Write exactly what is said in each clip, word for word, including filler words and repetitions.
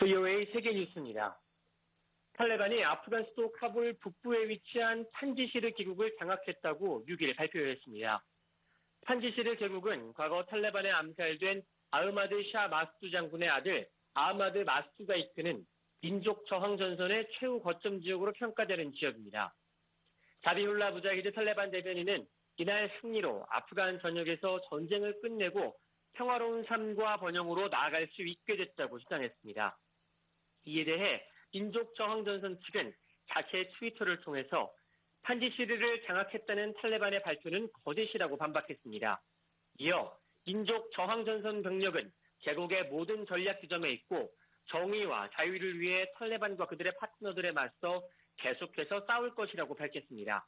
브이오에이 세계뉴스입니다. 탈레반이 아프간 수도 카불 북부에 위치한 판지시르 계곡을 장악했다고 육 일 발표했습니다. 판지시르 계곡은 과거 탈레반에 암살된 아흐마드 샤 마스투 장군의 아들 아흐마드 마스투가 이끄는 민족 저항 전선의 최후 거점 지역으로 평가되는 지역입니다. 자비훌라 무자히드 탈레반 대변인은 이날 승리로 아프간 전역에서 전쟁을 끝내고 평화로운 삶과 번영으로 나아갈 수 있게 됐다고 주장했습니다. 이에 대해 민족 저항 전선 측은 자체 트위터를 통해서 판지시르를 장악했다는 탈레반의 발표는 거짓이라고 반박했습니다. 이어 민족 저항 전선 병력은 계곡의 모든 전략 지점에 있고 정의와 자유를 위해 탈레반과 그들의 파트너들에 맞서 계속해서 싸울 것이라고 밝혔습니다.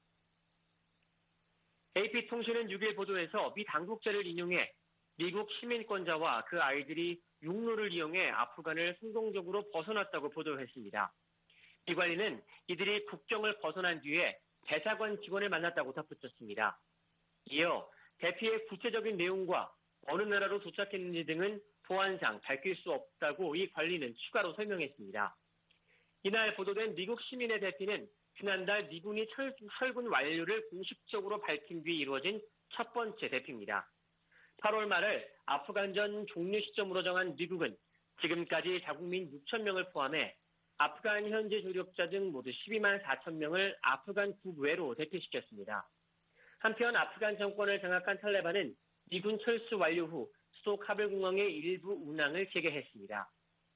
에이피통신은 육 일 보도에서 미 당국자를 인용해 미국 시민권자와 그 아이들이 육로를 이용해 아프간을 성공적으로 벗어났다고 보도했습니다. 미 관리는 이들이 국경을 벗어난 뒤에 대사관 직원을 만났다고 덧붙였습니다. 이어 대피의 구체적인 내용과 어느 나라로 도착했는지 등은 보안상 밝힐 수 없다고 이 관리는 추가로 설명했습니다. 이날 보도된 미국 시민의 대피는 지난달 미군이 철, 철군 완료를 공식적으로 밝힌 뒤 이루어진 첫 번째 대피입니다. 팔월 말을 아프간전 종료 시점으로 정한 미국은 지금까지 자국민 육천 명을 포함해 아프간 현지 조력자 등 모두 십이만 사천 명을 아프간 국외로 대피시켰습니다. 한편 아프간 정권을 장악한 탈레반은 미군 철수 완료 후 수도 카불 공항의 일부 운항을 재개했습니다.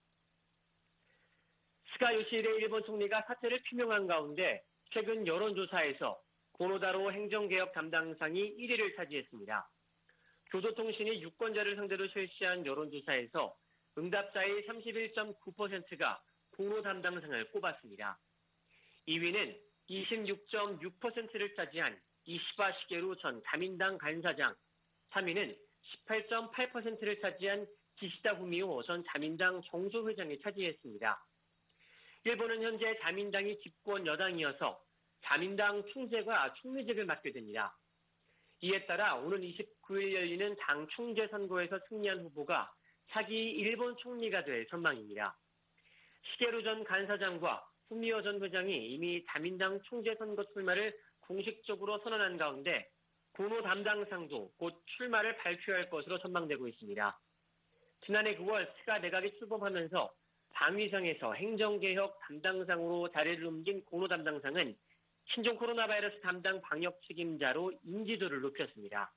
스가 요시히데 일본 총리가 사태를 규명한 가운데 최근 여론조사에서 고노다로 행정개혁 담당상이 일 위를 차지했습니다. 교도통신이 유권자를 상대로 실시한 여론조사에서 응답자의 삼십일 점 구 퍼센트가 고노 담당상을 꼽았습니다. 이 위는 이십육 점 육 퍼센트를 차지한 이시바 시게루 전 자민당 간사장, 삼 위는 십팔 점 팔 퍼센트를 차지한 기시다 후미오 전 자민당 정소회장이 차지했습니다. 일본은 현재 자민당이 집권 여당이어서 자민당 총재가 총리직을 맡게 됩니다. 이에 따라 오는 이십구 일 열리는 당 총재 선거에서 승리한 후보가 차기 일본 총리가 될 전망입니다. 시게루 전 간사장과 후미오 전 회장이 이미 자민당 총재 선거 출마를 공식적으로 선언한 가운데 고노 담당상도 곧 출마를 발표할 것으로 전망되고 있습니다. 지난해 구월 스가 내각이 출범하면서 방위성에서 행정개혁 담당상으로 자리를 옮긴 고노 담당상은 신종 코로나 바이러스 담당 방역 책임자로 인지도를 높였습니다.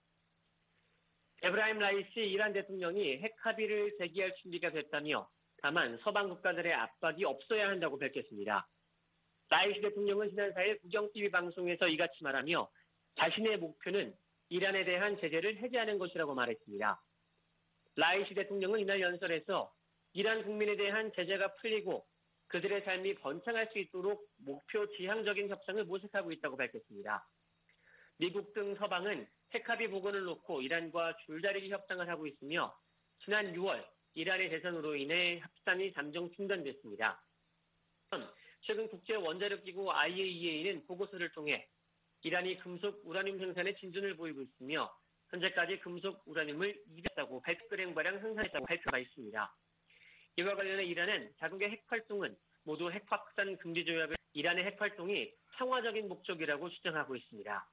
에브라임 라이시 이란 대통령이 핵 합의를 제기할 준비가 됐다며 다만 서방 국가들의 압박이 없어야 한다고 밝혔습니다. 라이시 대통령은 지난 사 일 국영티비 방송에서 이같이 말하며 자신의 목표는 이란에 대한 제재를 해제하는 것이라고 말했습니다. 라이시 대통령은 이날 연설에서 이란 국민에 대한 제재가 풀리고 그들의 삶이 번창할 수 있도록 목표 지향적인 협상을 모색하고 있다고 밝혔습니다. 미국 등 서방은 핵합의 복원을 놓고 이란과 줄다리기 협상을 하고 있으며 지난 유월 이란의 대선으로 인해 협상이 잠정 중단됐습니다. 최근 국제원자력기구 아이에이이에이는 보고서를 통해 이란이 금속 우라늄 생산에 진전을 보이고 있으며 현재까지 금속 우라늄을 이백다고 발표량 생산했다고 발표가 있습니다. 이와 관련해 이란은 자국의 핵활동은 모두 핵확산 금지 조약을 이란의 핵활동이 평화적인 목적이라고 주장하고 있습니다.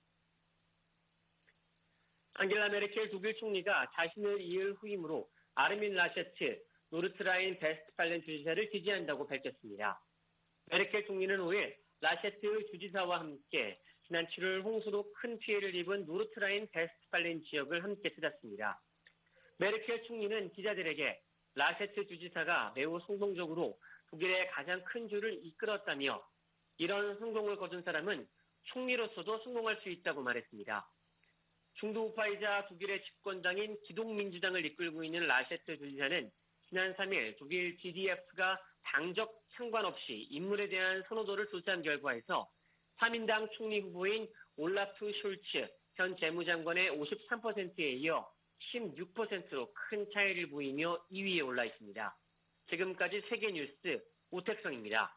앙겔라 메르켈 독일 총리가 자신을 이을 후임으로 아르민 라셰트 노르트라인 베스트팔렌 주지사를 지지한다고 밝혔습니다. 메르켈 총리는 오 일 라셰트 주지사와 함께 지난 칠월 홍수로 큰 피해를 입은 노르트라인 베스트팔렌 지역을 함께 찾았습니다. 메르켈 총리는 기자들에게 라셰트 주지사가 매우 성공적으로 독일의 가장 큰 주를 이끌었다며 이런 성공을 거둔 사람은 총리로서도 성공할 수 있다고 말했습니다. 중도우파이자 독일의 집권당인 기독민주당을 이끌고 있는 라셰트 주지사는 지난 삼 일 독일 지디에프가 당적 상관없이 인물에 대한 선호도를 조사한 결과에서 삼 인당 총리 후보인 올라프 숄츠 현 재무장관의 오십삼 퍼센트에 이어 십육 퍼센트로 큰 차이를 보이며 이 위에 올라 있습니다. 지금까지 세계뉴스 오택성입니다.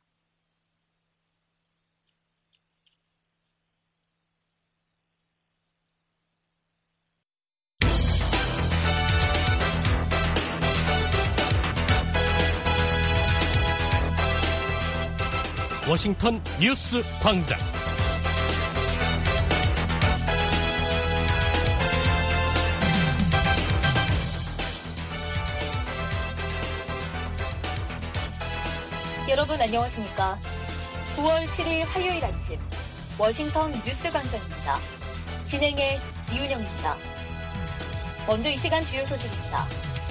워싱턴 뉴스 광장. 여러분 안녕하십니까? 구월 칠일 화요일 아침 워싱턴 뉴스 광장입니다. 진행의 이윤영입니다. 먼저 이 시간 주요 소식입니다.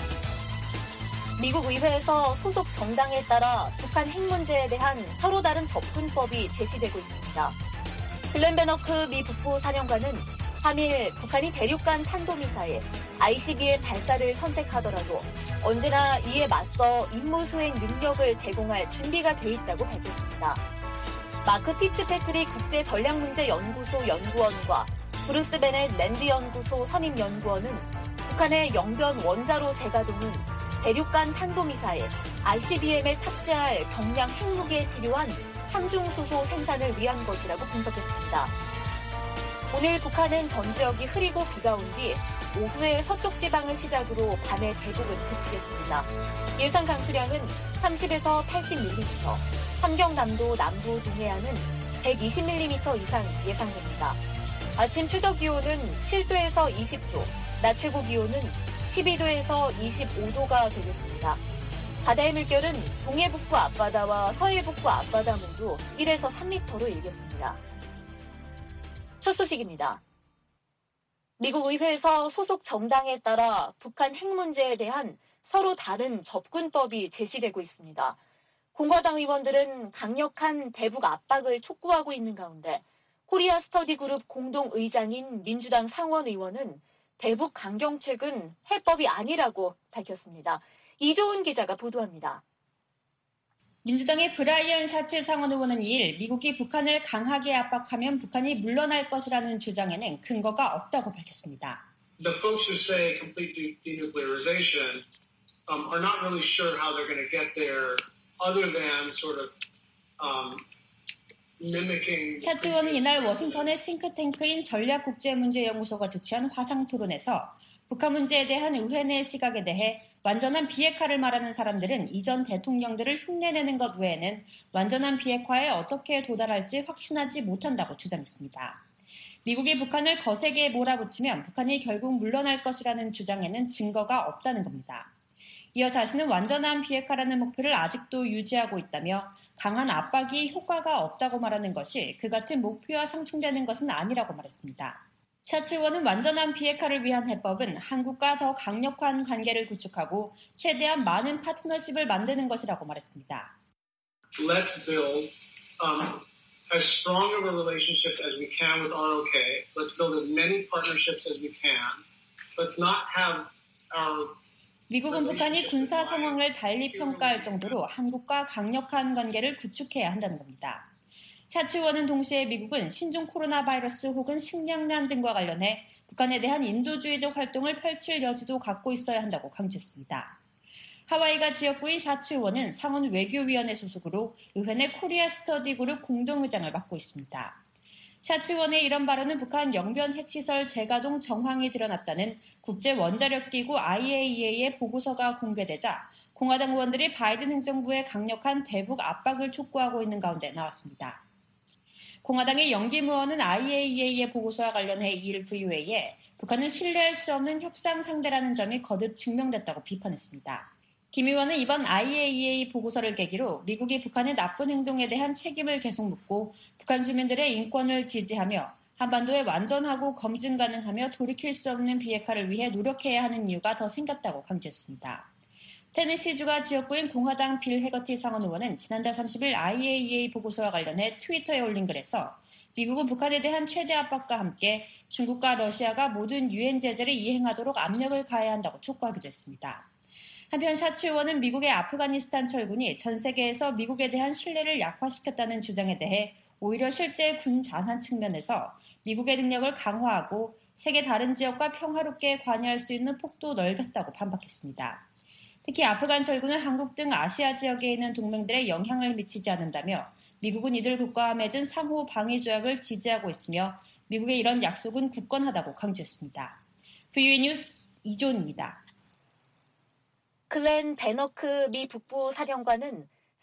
미국 의회에서 소속 정당에 따라 북한 핵 문제에 대한 서로 다른 접근법이 제시되고 있습니다. 글렌 베너크 미 북부 사령관은 삼일 북한이 대륙간 탄도미사일 아이씨비엠 발사를 선택하더라도 언제나 이에 맞서 임무 수행 능력을 제공할 준비가 돼 있다고 밝혔습니다. 마크 피츠패트릭 국제전략문제연구소 연구원과 브루스 베넷 랜드연구소 선임연구원은 북한의 영변 원자로 재가동은 대륙간 탄도미사일 아이씨비엠에 탑재할 경량 핵무기에 필요한 삼중소소 생산을 위한 것이라고 분석했습니다. 오늘 북한은 전 지역이 흐리고 비가 온 뒤 오후에 서쪽 지방을 시작으로 밤에 대부분 그치겠습니다. 예상 강수량은 삼십에서 팔십 밀리미터, 함경남도 남부 동해안은 백이십 밀리미터 이상 예상됩니다. 아침 최저 기온은 칠도에서 이십도, 낮 최고 기온은 십이도에서 이십오도가 되겠습니다. 바다의 물결은 동해북부 앞바다와 서해북부 앞바다 모두 일에서 삼 미터로 일겠습니다. 첫 소식입니다. 미국 의회에서 소속 정당에 따라 북한 핵 문제에 대한 서로 다른 접근법이 제시되고 있습니다. 공화당 의원들은 강력한 대북 압박을 촉구하고 있는 가운데 코리아 스터디 그룹 공동의장인 민주당 상원 의원은 대북 강경책은 해법이 아니라고 밝혔습니다. 이조은 기자가 보도합니다. 민주당의 브라이언 샤츠 상원 의원은 이일 미국이 북한을 강하게 압박하면 북한이 물러날 것이라는 주장에는 근거가 없다고 밝혔습니다. The folks who say complete denuclearization um, are not really sure how they're going to get there other than sort of um, mimicking. 샤츠 의원은 이날 워싱턴의 싱크탱크인 전략국제문제연구소가 주최한 화상토론에서 북한 문제에 대한 의회 내 시각에 대해 완전한 비핵화를 말하는 사람들은 이전 대통령들을 흉내내는 것 외에는 완전한 비핵화에 어떻게 도달할지 확신하지 못한다고 주장했습니다. 미국이 북한을 거세게 몰아붙이면 북한이 결국 물러날 것이라는 주장에는 증거가 없다는 겁니다. 이어 자신은 완전한 비핵화라는 목표를 아직도 유지하고 있다며 강한 압박이 효과가 없다고 말하는 것이 그 같은 목표와 상충되는 것은 아니라고 말했습니다. 샤츠 의원은 완전한 비핵화를 위한 해법은 한국과 더 강력한 관계를 구축하고 최대한 많은 파트너십을 만드는 것이라고 말했습니다. Let's build um, as strong of a relationship as we can with 알 오 케이. Let's build as many partnerships as we can. Let's not have our 미국은 북한이 군사 상황을 달리 평가할 정도로 한국과 강력한 관계를 구축해야 한다는 겁니다. 샤츠 의원은 동시에 미국은 신종 코로나 바이러스 혹은 식량난 등과 관련해 북한에 대한 인도주의적 활동을 펼칠 여지도 갖고 있어야 한다고 강조했습니다. 하와이가 지역구인 샤츠 의원은 상원 외교위원회 소속으로 의회 내 코리아 스터디 그룹 공동의장을 맡고 있습니다. 샤츠 의원의 이런 발언은 북한 영변 핵시설 재가동 정황이 드러났다는 국제원자력기구 아이에이이에이의 보고서가 공개되자 공화당 의원들이 바이든 행정부의 강력한 대북 압박을 촉구하고 있는 가운데 나왔습니다. 공화당의 영김 의원은 아이에이이에이의 보고서와 관련해 이일 브이오에이에 북한은 신뢰할 수 없는 협상 상대라는 점이 거듭 증명됐다고 비판했습니다. 김 의원은 이번 아이에이이에이 보고서를 계기로 미국이 북한의 나쁜 행동에 대한 책임을 계속 묻고 북한 주민들의 인권을 지지하며 한반도에 완전하고 검증 가능하며 돌이킬 수 없는 비핵화를 위해 노력해야 하는 이유가 더 생겼다고 강조했습니다. 테네시주가 지역구인 공화당 빌 해거티 상원 의원은 지난달 삼십일 아이에이이에이 보고서와 관련해 트위터에 올린 글에서 미국은 북한에 대한 최대 압박과 함께 중국과 러시아가 모든 유엔 제재를 이행하도록 압력을 가해야 한다고 촉구하기도 했습니다. 한편 샤츠 의원은 미국의 아프가니스탄 철군이 전 세계에서 미국에 대한 신뢰를 약화시켰다는 주장에 대해 오히려 실제 군 자산 측면에서 미국의 능력을 강화하고 세계 다른 지역과 평화롭게 관여할 수 있는 폭도 넓혔다고 반박했습니다. 특히 아프간 철군은 한국 등 아시아 지역에 있는 동맹들에 영향을 미치지 않는다며 미국은 이들 국가와 맺은 상호 방위 조약을 지지하고 있으며 미국의 이런 약속은 굳건하다고 강조했습니다. 브이오에이 뉴스 이조은입니다. 글렌 베너크 미 북부 사령관은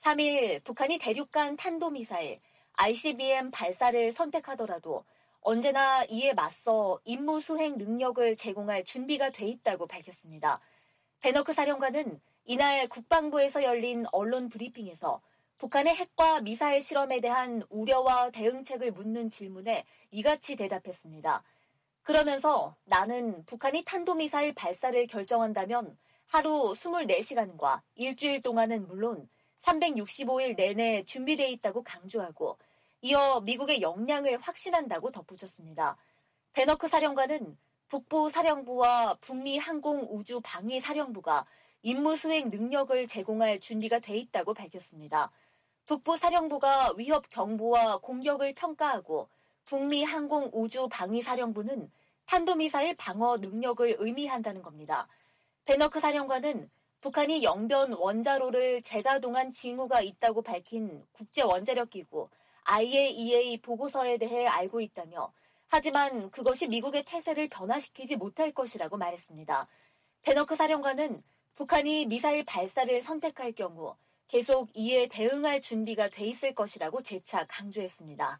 삼 일 북한이 대륙간 탄도미사일 아이씨비엠 발사를 선택하더라도 언제나 이에 맞서 임무 수행 능력을 제공할 준비가 돼 있다고 밝혔습니다. 베너크 사령관은 이날 국방부에서 열린 언론 브리핑에서 북한의 핵과 미사일 실험에 대한 우려와 대응책을 묻는 질문에 이같이 대답했습니다. 그러면서 나는 북한이 탄도미사일 발사를 결정한다면 하루 이십사 시간과 일주일 동안은 물론 삼백육십오 일 내내 준비되어 있다고 강조하고 이어 미국의 역량을 확신한다고 덧붙였습니다. 베너크 사령관은 북부 사령부와 북미 항공우주방위사령부가 임무 수행 능력을 제공할 준비가 돼 있다고 밝혔습니다. 북부 사령부가 위협 경보와 공격을 평가하고 북미 항공우주방위사령부는 탄도미사일 방어 능력을 의미한다는 겁니다. 베너크 사령관은 북한이 영변 원자로를 재가동한 징후가 있다고 밝힌 국제원자력기구 아이에이이에이 보고서에 대해 알고 있다며 하지만 그것이 미국의 태세를 변화시키지 못할 것이라고 말했습니다. 베너크 사령관은 북한이 미사일 발사를 선택할 경우 계속 이에 대응할 준비가 돼 있을 것이라고 재차 강조했습니다.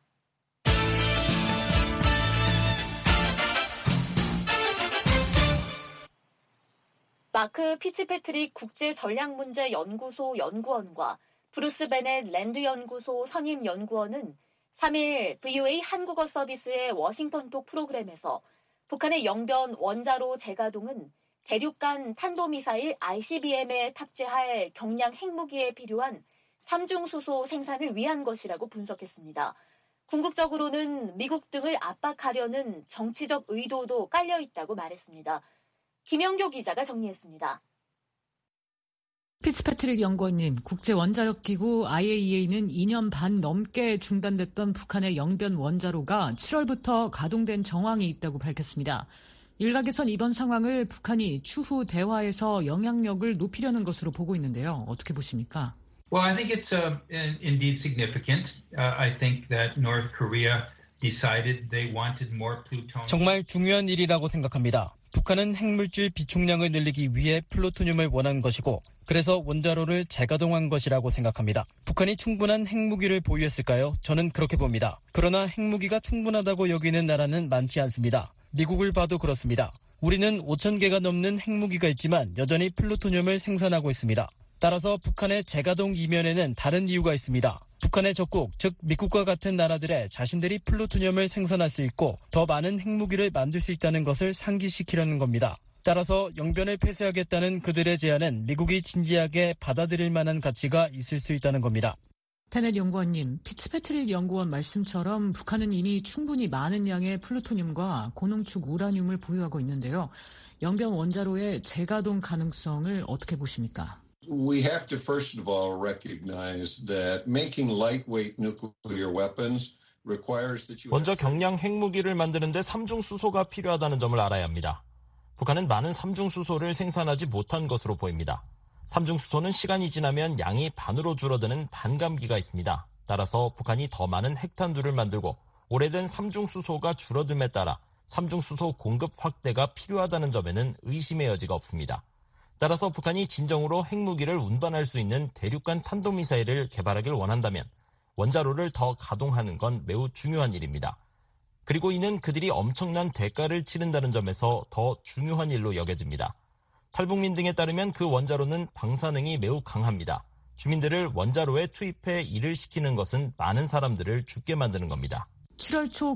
마크 피츠패트릭 국제전략문제연구소 연구원과 브루스 베넷 랜드연구소 선임연구원은 삼 일 브이오에이 한국어 서비스의 워싱턴톡 프로그램에서 북한의 영변 원자로 재가동은 대륙간 탄도미사일 아이씨비엠에 탑재할 경량 핵무기에 필요한 삼중수소 생산을 위한 것이라고 분석했습니다. 궁극적으로는 미국 등을 압박하려는 정치적 의도도 깔려 있다고 말했습니다. 김영교 기자가 정리했습니다. 피츠패트릭 연구원님, 국제원자력기구 아이에이이에이는 이 년 반 넘게 중단됐던 북한의 영변 원자로가 칠월부터 가동된 정황이 있다고 밝혔습니다. 일각에선 이번 상황을 북한이 추후 대화에서 영향력을 높이려는 것으로 보고 있는데요. 어떻게 보십니까? Well, I think it's uh, indeed significant. Uh, I think that North Korea decided they wanted more plutonium. 정말 중요한 일이라고 생각합니다. 북한은 핵물질 비축량을 늘리기 위해 플루토늄을 원한 것이고 그래서 원자로를 재가동한 것이라고 생각합니다. 북한이 충분한 핵무기를 보유했을까요? 저는 그렇게 봅니다. 그러나 핵무기가 충분하다고 여기는 나라는 많지 않습니다. 미국을 봐도 그렇습니다. 우리는 오천 개가 넘는 핵무기가 있지만 여전히 플루토늄을 생산하고 있습니다. 따라서 북한의 재가동 이면에는 다른 이유가 있습니다. 북한의 적국, 즉 미국과 같은 나라들의 자신들이 플루토늄을 생산할 수 있고 더 많은 핵무기를 만들 수 있다는 것을 상기시키려는 겁니다. 따라서 영변을 폐쇄하겠다는 그들의 제안은 미국이 진지하게 받아들일 만한 가치가 있을 수 있다는 겁니다. 베넷 연구원님, 피츠패트릭 연구원 말씀처럼 북한은 이미 충분히 많은 양의 플루토늄과 고농축 우라늄을 보유하고 있는데요. 영변 원자로의 재가동 가능성을 어떻게 보십니까? We have to first of all recognize that making lightweight nuclear weapons requires that you 먼저 경량 핵무기를 만드는데 삼중수소가 필요하다는 점을 알아야 합니다. 북한은 많은 삼중수소를 생산하지 못한 것으로 보입니다. 삼중수소는 시간이 지나면 양이 반으로 줄어드는 반감기가 있습니다. 따라서 북한이 더 많은 핵탄두를 만들고 오래된 삼중수소가 줄어듦에 따라 삼중수소 공급 확대가 필요하다는 점에는 의심의 여지가 없습니다. 따라서 북한이 진정으로 핵무기를 운반할 수 있는 대륙간 탄도미사일을 개발하길 원한다면 원자로를 더 가동하는 건 매우 중요한 일입니다. 그리고 이는 그들이 엄청난 대가를 치른다는 점에서 더 중요한 일로 여겨집니다. 탈북민 등에 따르면 그 원자로는 방사능이 매우 강합니다. 주민들을 원자로에 투입해 일을 시키는 것은 많은 사람들을 죽게 만드는 겁니다. 칠월 초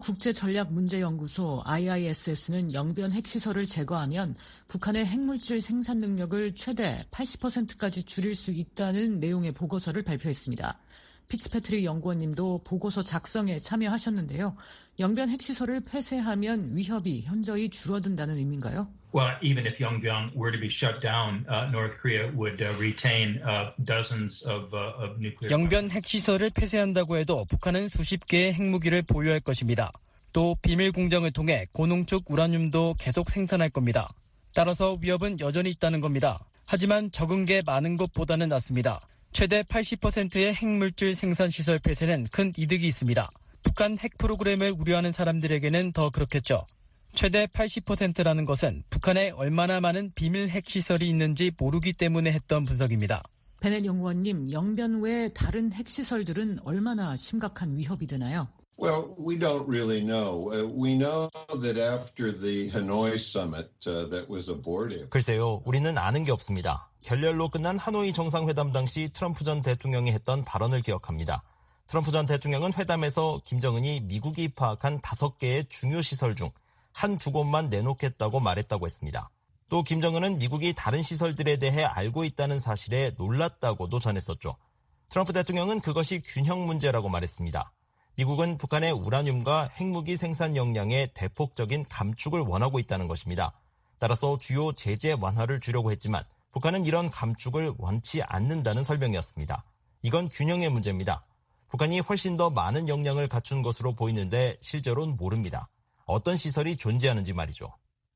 국제전략문제연구소 아이아이에스에스는 영변 핵시설을 제거하면 북한의 핵물질 생산 능력을 최대 팔십 퍼센트까지 줄일 수 있다는 내용의 보고서를 발표했습니다. 피츠패트릭 연구원님도 보고서 작성에 참여하셨는데요. 영변 핵시설을 폐쇄하면 위협이 현저히 줄어든다는 의미인가요? Well, even if Yongbyon were to be shut down, uh, North Korea would uh, retain uh, dozens of, uh, of nuclear. 영변 핵시설을 폐쇄한다고 해도 북한은 수십 개의 핵무기를 보유할 것입니다. 또 비밀 공장을 통해 고농축 우라늄도 계속 생산할 겁니다. 따라서 위협은 여전히 있다는 겁니다. 하지만 적은 게 많은 것보다는 낫습니다. 최대 팔십 퍼센트의 핵물질 생산 시설 폐쇄는 큰 이득이 있습니다. 북한 핵 프로그램을 우려하는 사람들에게는 더 그렇겠죠. 최대 팔십 퍼센트라는 것은 북한에 얼마나 많은 비밀 핵시설이 있는지 모르기 때문에 했던 분석입니다. 베넷 연구원님, 영변 외 다른 핵시설들은 얼마나 심각한 위협이 되나요? Well, we don't really know. Uh, we know that after the Hanoi summit uh, that was abortive. 글쎄요, 우리는 아는 게 없습니다. 결렬로 끝난 하노이 정상회담 당시 트럼프 전 대통령이 했던 발언을 기억합니다. 트럼프 전 대통령은 회담에서 김정은이 미국이 파악한 다섯 개의 중요 시설 중 한두 곳만 내놓겠다고 말했다고 했습니다. 또 김정은은 미국이 다른 시설들에 대해 알고 있다는 사실에 놀랐다고도 전했었죠. 트럼프 대통령은 그것이 균형 문제라고 말했습니다. 미국은 북한의 우라늄과 핵무기 생산 역량의 대폭적인 감축을 원하고 있다는 것입니다. 따라서 주요 제재 완화를 주려고 했지만 북한은 이런 감축을 원치 않는다는 설명이었습니다. 이건 균형의 문제입니다. 북한이 훨씬 더 많은 역량을 갖춘 것으로 보이는데 실제로는 모릅니다. 어떤 시설이 존재하는지 말이죠.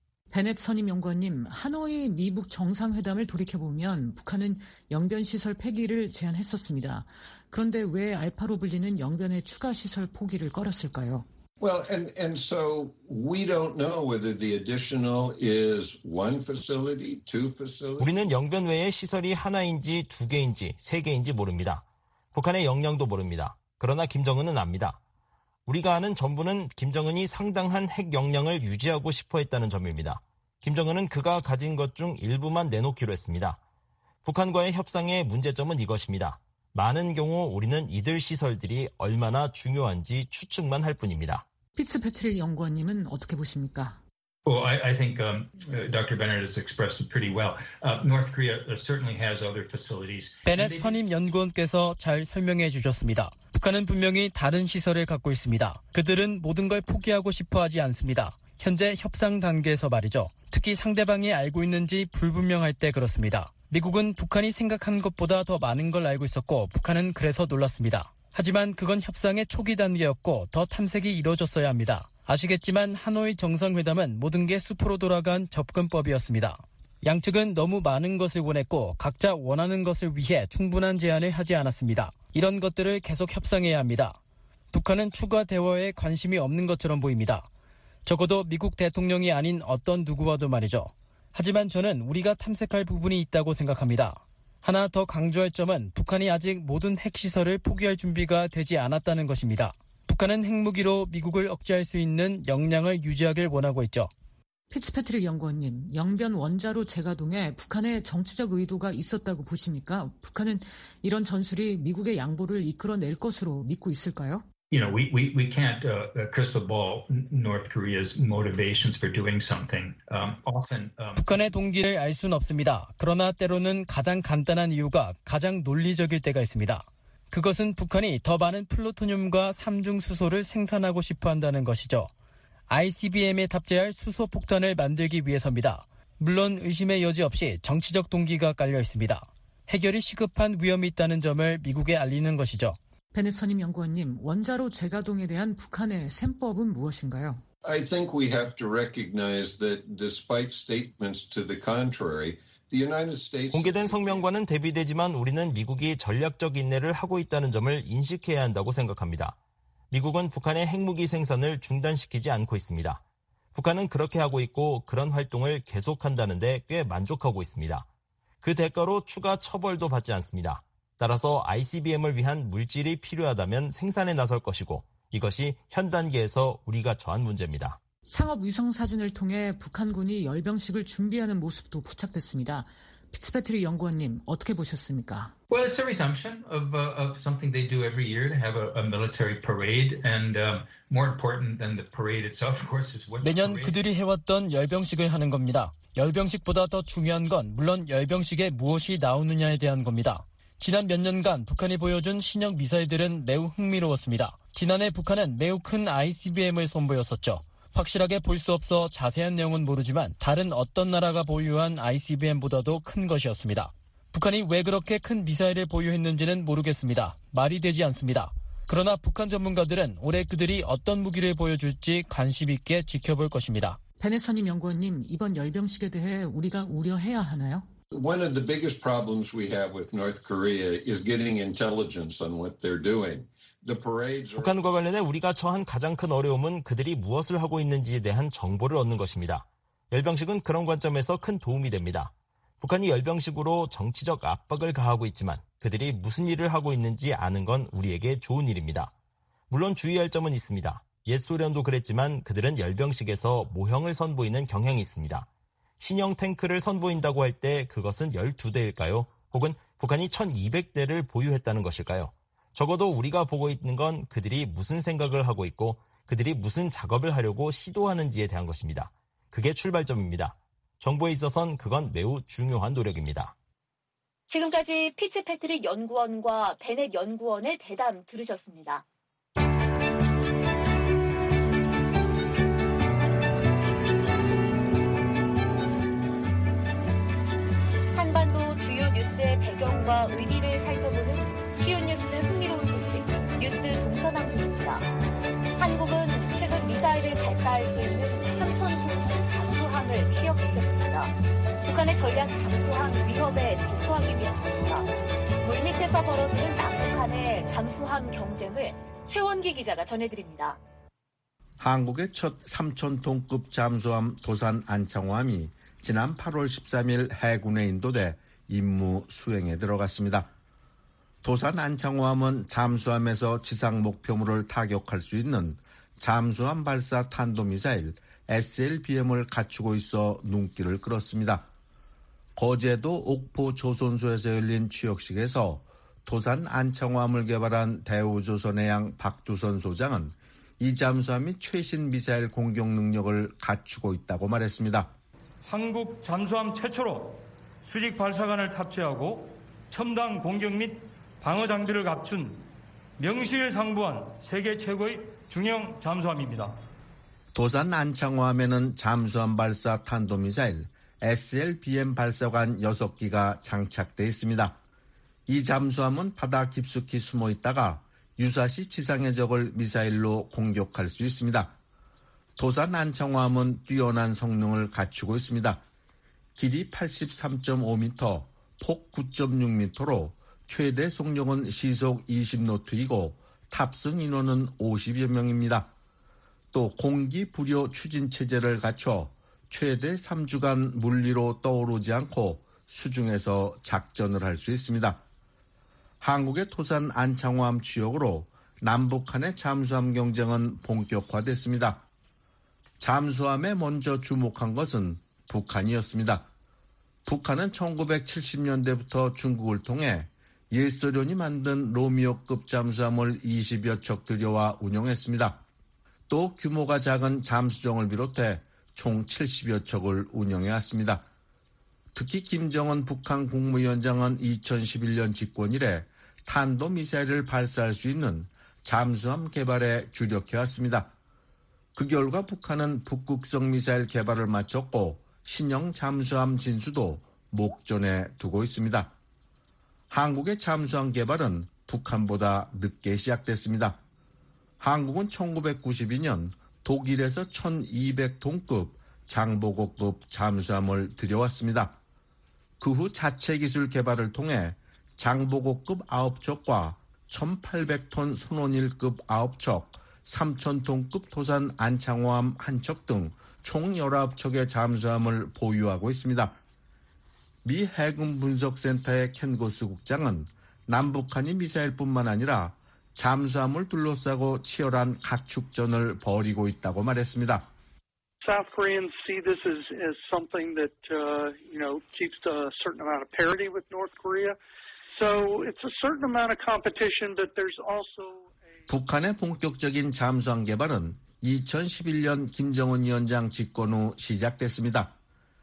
베넷 선임연구원님, 하노이 미북 정상회담을 돌이켜보면 북한은 영변시설 폐기를 제안했었습니다. 그런데 왜 알파로 불리는 영변의 추가 시설 포기를 꺼렸을까요? Well, and, and so we don't know whether the additional is one facility, two facilities. 우리는 영변 외에 시설이 하나인지 두 개인지 세 개인지 모릅니다. 북한의 역량도 모릅니다. 그러나 김정은은 압니다. 우리가 아는 전부는 김정은이 상당한 핵 역량을 유지하고 싶어 했다는 점입니다. 김정은은 그가 가진 것 중 일부만 내놓기로 했습니다. 북한과의 협상의 문제점은 이것입니다. 많은 경우 우리는 이들 시설들이 얼마나 중요한지 추측만 할 뿐입니다. 피츠패트릭 연구원님은 어떻게 보십니까? Well, I, I think um, uh, Doctor Bennett has expressed it pretty well. Uh, North Korea certainly has other facilities. 베넷 선임 연구원께서 잘 설명해 주셨습니다. 북한은 분명히 다른 시설을 갖고 있습니다. 그들은 모든 걸 포기하고 싶어 하지 않습니다. 현재 협상 단계에서 말이죠. 특히 상대방이 알고 있는지 불분명할 때 그렇습니다. 미국은 북한이 생각한 것보다 더 많은 걸 알고 있었고 북한은 그래서 놀랐습니다. 하지만 그건 협상의 초기 단계였고 더 탐색이 이루어졌어야 합니다. 아시겠지만 하노이 정상회담은 모든 게 수포로 돌아간 접근법이었습니다. 양측은 너무 많은 것을 원했고 각자 원하는 것을 위해 충분한 제안을 하지 않았습니다. 이런 것들을 계속 협상해야 합니다. 북한은 추가 대화에 관심이 없는 것처럼 보입니다. 적어도 미국 대통령이 아닌 어떤 누구와도 말이죠. 하지만 저는 우리가 탐색할 부분이 있다고 생각합니다. 하나 더 강조할 점은 북한이 아직 모든 핵시설을 포기할 준비가 되지 않았다는 것입니다. 북한은 핵무기로 미국을 억제할 수 있는 역량을 유지하길 원하고 있죠. 피츠패트릭 연구원님, 영변 원자로 재가동에 북한의 정치적 의도가 있었다고 보십니까? 북한은 이런 전술이 미국의 양보를 이끌어낼 것으로 믿고 있을까요? You know, we, we, we can't uh, crystal ball North Korea's motivations for doing something. Um, often, um... 북한의 동기를 알 수는 없습니다. 그러나 때로는 가장 간단한 이유가 가장 논리적일 때가 있습니다. 그것은 북한이 더 많은 플루토늄과 삼중수소를 생산하고 싶어 한다는 것이죠. 아이씨비엠에 탑재할 수소폭탄을 만들기 위해서입니다. 물론 의심의 여지 없이 정치적 동기가 깔려 있습니다. 해결이 시급한 위험이 있다는 점을 미국에 알리는 것이죠. 베넷 선임 연구원님, 원자로 재가동에 대한 북한의 셈법은 무엇인가요? I think we have to recognize that despite statements to the contrary, the United States... 공개된 성명과는 대비되지만 우리는 미국이 전략적 인내를 하고 있다는 점을 인식해야 한다고 생각합니다. 미국은 북한의 핵무기 생산을 중단시키지 않고 있습니다. 북한은 그렇게 하고 있고 그런 활동을 계속한다는데 꽤 만족하고 있습니다. 그 대가로 추가 처벌도 받지 않습니다. 따라서 아이씨비엠을 위한 물질이 필요하다면 생산에 나설 것이고 이것이 현 단계에서 우리가 처한 문제입니다. 상업 위성 사진을 통해 북한군이 열병식을 준비하는 모습도 포착됐습니다. 피츠패트릭 연구원님, 어떻게 보셨습니까? Well, it's a resumption of, uh, of something they do every year to have a, a military parade, and um, more important than the parade itself, of course, is what. 매년 그들이 해왔던 열병식을 하는 겁니다. 열병식보다 더 중요한 건 물론 열병식에 무엇이 나오느냐에 대한 겁니다. 지난 몇 년간 북한이 보여준 신형 미사일들은 매우 흥미로웠습니다. 지난해 북한은 매우 큰 아이씨비엠을 선보였었죠. 확실하게 볼 수 없어 자세한 내용은 모르지만 다른 어떤 나라가 보유한 아이씨비엠보다도 큰 것이었습니다. 북한이 왜 그렇게 큰 미사일을 보유했는지는 모르겠습니다. 말이 되지 않습니다. 그러나 북한 전문가들은 올해 그들이 어떤 무기를 보여줄지 관심 있게 지켜볼 것입니다. 베넷 선임 연구원님, 이번 열병식에 대해 우리가 우려해야 하나요? One of the biggest problems we have with North Korea is getting intelligence on what they're doing. The parades are... 북한과 관련해 우리가 처한 가장 큰 어려움은 그들이 무엇을 하고 있는지에 대한 정보를 얻는 것입니다. 열병식은 그런 관점에서 큰 도움이 됩니다. 북한이 열병식으로 정치적 압박을 가하고 있지만 그들이 무슨 일을 하고 있는지 아는 건 우리에게 좋은 일입니다. 물론 주의할 점은 있습니다. 옛 소련도 그랬지만 그들은 열병식에서 모형을 선보이는 경향이 있습니다. 신형 탱크를 선보인다고 할 때 그것은 열두 대일까요? 혹은 북한이 천이백 대를 보유했다는 것일까요? 적어도 우리가 보고 있는 건 그들이 무슨 생각을 하고 있고 그들이 무슨 작업을 하려고 시도하는지에 대한 것입니다. 그게 출발점입니다. 정보에 있어선 그건 매우 중요한 노력입니다. 지금까지 피츠패트릭 연구원과 베넷 연구원의 대담 들으셨습니다. 한반도 주요 뉴스의 배경과 의미를 살펴보는 쉬운 뉴스 흥미로운 소식, 뉴스 동서남북입니다. 한국은 최근 미사일을 발사할 수 있는 삼천톤급 잠수함을 취역시켰습니다. 북한의 전략 잠수함 위협에 대처하기 위함입니다. 물밑에서 벌어지는 남북한의 잠수함 경쟁을 최원기 기자가 전해드립니다. 한국의 첫 삼천톤급 잠수함 도산 안창호함이 지난 팔월 십삼일 해군에 인도돼 임무 수행에 들어갔습니다. 도산 안창호함은 잠수함에서 지상 목표물을 타격할 수 있는 잠수함 발사 탄도미사일 에스엘비엠을 갖추고 있어 눈길을 끌었습니다. 거제도 옥포 조선소에서 열린 취역식에서 도산 안창호함을 개발한 대우조선해양 박두선 소장은 이 잠수함이 최신 미사일 공격 능력을 갖추고 있다고 말했습니다. 한국 잠수함 최초로 수직 발사관을 탑재하고 첨단 공격 및 방어 장비를 갖춘 명실상부한 세계 최고의 중형 잠수함입니다. 도산 안창호함에는 잠수함 발사 탄도미사일 에스엘비엠 발사관 여섯 기가 장착돼 있습니다. 이 잠수함은 바다 깊숙이 숨어 있다가 유사시 지상의 적을 미사일로 공격할 수 있습니다. 도산 안창호함은 뛰어난 성능을 갖추고 있습니다. 길이 팔십삼 점 오 미터, 폭 구 점 육 미터로 최대 속력은 시속 이십 노트이고 탑승 인원은 오십여 명입니다. 또 공기 불요 추진 체제를 갖춰 최대 삼 주간 물리로 떠오르지 않고 수중에서 작전을 할 수 있습니다. 한국의 도산 안창호함 취역으로 남북한의 잠수함 경쟁은 본격화됐습니다. 잠수함에 먼저 주목한 것은 북한이었습니다. 북한은 천구백칠십 년대부터 중국을 통해 옛소련이 만든 로미오급 잠수함을 이십여 척 들여와 운영했습니다. 또 규모가 작은 잠수정을 비롯해 총 칠십여 척을 운영해왔습니다. 특히 김정은 북한 국무위원장은 이천십일 년 집권 이래 탄도미사일을 발사할 수 있는 잠수함 개발에 주력해왔습니다. 그 결과 북한은 북극성 미사일 개발을 마쳤고 신형 잠수함 진수도 목전에 두고 있습니다. 한국의 잠수함 개발은 북한보다 늦게 시작됐습니다. 한국은 천구백구십이 년 독일에서 천이백 톤급 장보고급 잠수함을 들여왔습니다. 그 후 자체 기술 개발을 통해 장보고급 아홉 척과 천팔백 톤 손원일급 아홉 척, 삼천 톤급 도산 안창호함 한 척 등 총 열아홉 척의 잠수함을 보유하고 있습니다. 미 해군 분석센터의 켄 고스 국장은 남북한이 미사일뿐만 아니라 잠수함을 둘러싸고 치열한 각축전을 벌이고 있다고 말했습니다. South Koreans see this as, as something that, uh, you know, keeps a certain amount of parity with North Korea. So it's a certain amount of competition, but there's also a... 북한의 본격적인 잠수함 개발은 이천십일 년 김정은 위원장 집권 후 시작됐습니다.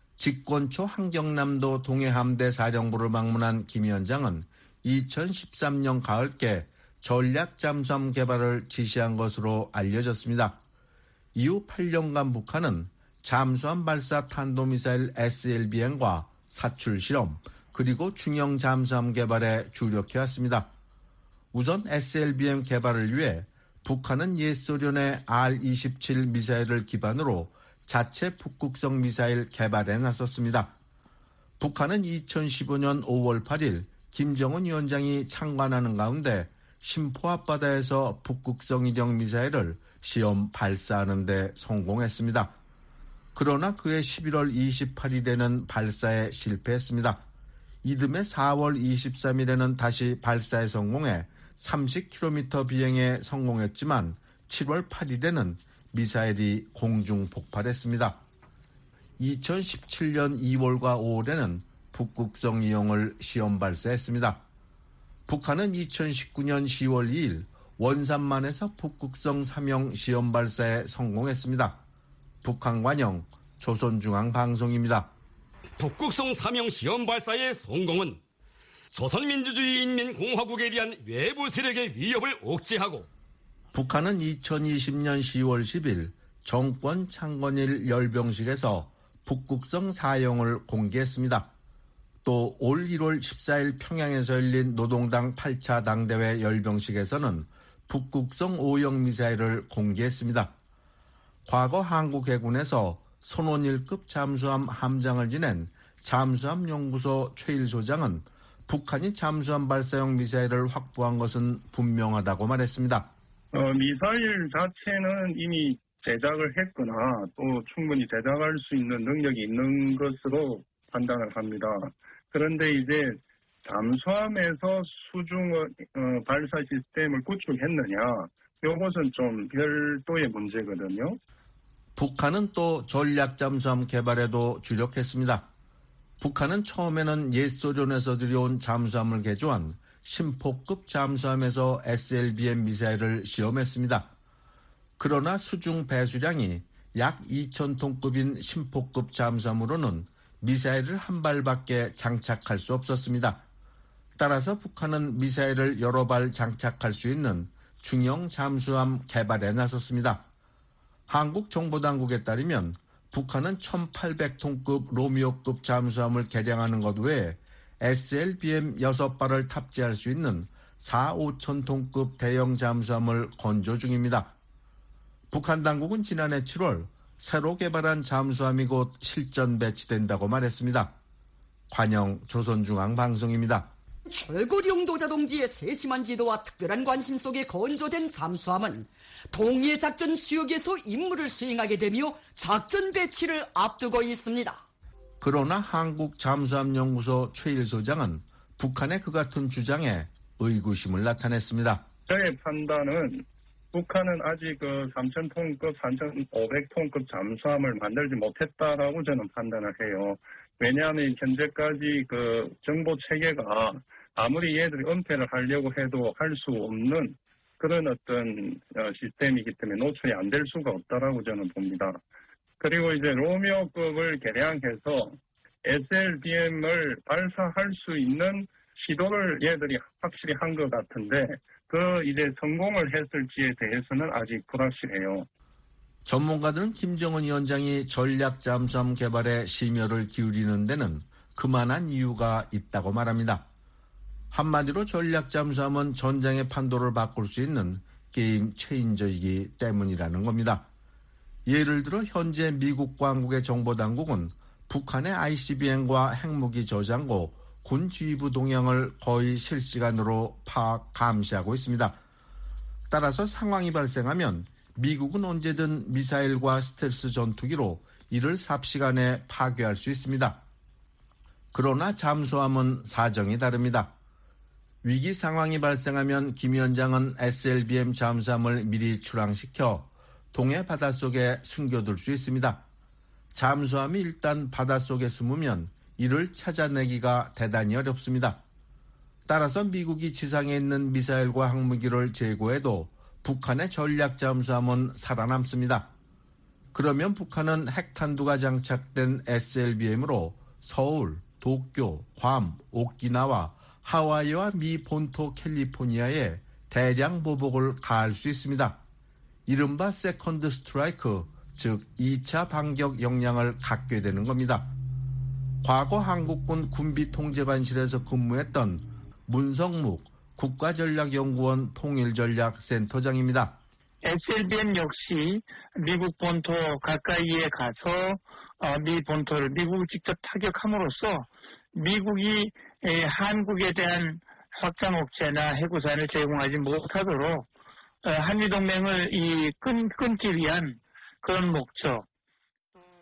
집권 초 한경남도 동해함대 사령부를 방문한 김 위원장은 이천십삼 년 가을께 전략 잠수함 개발을 지시한 것으로 알려졌습니다. 이후 팔 년간 북한은 잠수함 발사 탄도미사일 에스엘비엠과 사출 실험, 그리고 중형 잠수함 개발에 주력해왔습니다. 우선 에스엘비엠 개발을 위해 북한은 옛소련의 알 이십칠 미사일을 기반으로 자체 북극성 미사일 개발에 나섰습니다. 북한은 이천십오 년 오월 팔일 김정은 위원장이 참관하는 가운데 심포 앞바다에서 북극성 이정 미사일을 시험 발사하는 데 성공했습니다. 그러나 그해 십일월 이십팔일에는 발사에 실패했습니다. 이듬해 사월 이십삼일에는 다시 발사에 성공해 삼십 킬로미터 비행에 성공했지만 칠월 팔일에는 미사일이 공중 폭발했습니다. 이천십칠년 이월과 오월에는 북극성 이용을 시험 발사했습니다. 북한은 이천십구년 시월 이일 원산만에서 북극성 삼형 시험 발사에 성공했습니다. 북한 관영 조선중앙방송입니다. 북극성 삼형 시험 발사의 성공은 조선민주주의인민공화국에 대한 외부 세력의 위협을 억제하고 북한은 이천이십년 시월 십일 정권 창건일 열병식에서 북극성 사형을 공개했습니다. 또 올 일월 십사일 평양에서 열린 노동당 팔 차 당대회 열병식에서는 북극성 오형 미사일을 공개했습니다. 과거 한국 해군에서 손원일급 잠수함 함장을 지낸 잠수함연구소 최일 소장은 북한이 잠수함 발사용 미사일을 확보한 것은 분명하다고 말했습니다. 어, 미사일 자체는 이미 제작을 했거나 또 충분히 제작할 수 있는 능력이 있는 것으로 판단을 합니다. 그런데 이제 잠수함에서 수중 어, 발사 시스템을 구축했느냐, 이것은 좀 별도의 문제거든요. 북한은 또 전략 잠수함 개발에도 주력했습니다. 북한은 처음에는 옛 소련에서 들여온 잠수함을 개조한 심포급 잠수함에서 에스엘비엠 미사일을 시험했습니다. 그러나 수중 배수량이 약 이천 톤급인 심포급 잠수함으로는 미사일을 한 발밖에 장착할 수 없었습니다. 따라서 북한은 미사일을 여러 발 장착할 수 있는 중형 잠수함 개발에 나섰습니다. 한국 정보당국에 따르면 북한은 천팔백 톤급 로미오급 잠수함을 개량하는 것 외에 에스엘비엠 여섯 발을 탑재할 수 있는 사, 오천 톤급 대형 잠수함을 건조 중입니다. 북한 당국은 지난해 칠월 새로 개발한 잠수함이 곧 실전 배치된다고 말했습니다. 관영 조선중앙방송입니다. 최고령도 자동지의 세심한 지도와 특별한 관심 속에 건조된 잠수함은 동해 작전 지역에서 임무를 수행하게 되며 작전 배치를 앞두고 있습니다. 그러나 한국 잠수함연구소 최일 소장은 북한의 그 같은 주장에 의구심을 나타냈습니다. 저의 판단은 북한은 아직 그 삼천 톤급, 삼천오백 톤급 잠수함을 만들지 못했다라고 저는 판단을 해요. 왜냐하면 현재까지 그 정보 체계가 아무리 얘들이 은폐를 하려고 해도 할 수 없는 그런 어떤 시스템이기 때문에 노출이 안 될 수가 없다라고 저는 봅니다. 그리고 이제 로미오급을 개량해서 에스엘비엠을 발사할 수 있는 시도를 얘들이 확실히 한 것 같은데 그 이제 성공을 했을지에 대해서는 아직 불확실해요. 전문가들은 김정은 위원장이 전략 잠수함 개발에 심혈을 기울이는 데는 그만한 이유가 있다고 말합니다. 한마디로 전략 잠수함은 전장의 판도를 바꿀 수 있는 게임 체인저이기 때문이라는 겁니다. 예를 들어 현재 미국과 한국의 정보당국은 북한의 아이씨비엠과 핵무기 저장고, 군 지휘부 동향을 거의 실시간으로 파악, 감시하고 있습니다. 따라서 상황이 발생하면 미국은 언제든 미사일과 스텔스 전투기로 이를 삽시간에 파괴할 수 있습니다. 그러나 잠수함은 사정이 다릅니다. 위기 상황이 발생하면 김 위원장은 에스엘비엠 잠수함을 미리 출항시켜 동해 바닷속에 숨겨둘 수 있습니다. 잠수함이 일단 바닷속에 숨으면 이를 찾아내기가 대단히 어렵습니다. 따라서 미국이 지상에 있는 미사일과 항무기를 제거해도 북한의 전략 잠수함은 살아남습니다. 그러면 북한은 핵탄두가 장착된 에스엘비엠으로 서울, 도쿄, 괌, 오키나와 하와이와 미 본토 캘리포니아에 대량 보복을 가할 수 있습니다. 이른바 세컨드 스트라이크, 즉 이 차 반격 역량을 갖게 되는 겁니다. 과거 한국군 군비통제관실에서 근무했던 문성묵 국가전략연구원 통일전략센터장입니다. 에스엘비엠 역시 미국 본토 가까이에 가서 미 본토를 미국을 직접 타격함으로써 미국이 한국에 대한 확장 억제나 해구산을 제공하지 못하도록 한미동맹을 이 끊, 끊기 위한 그런 목적.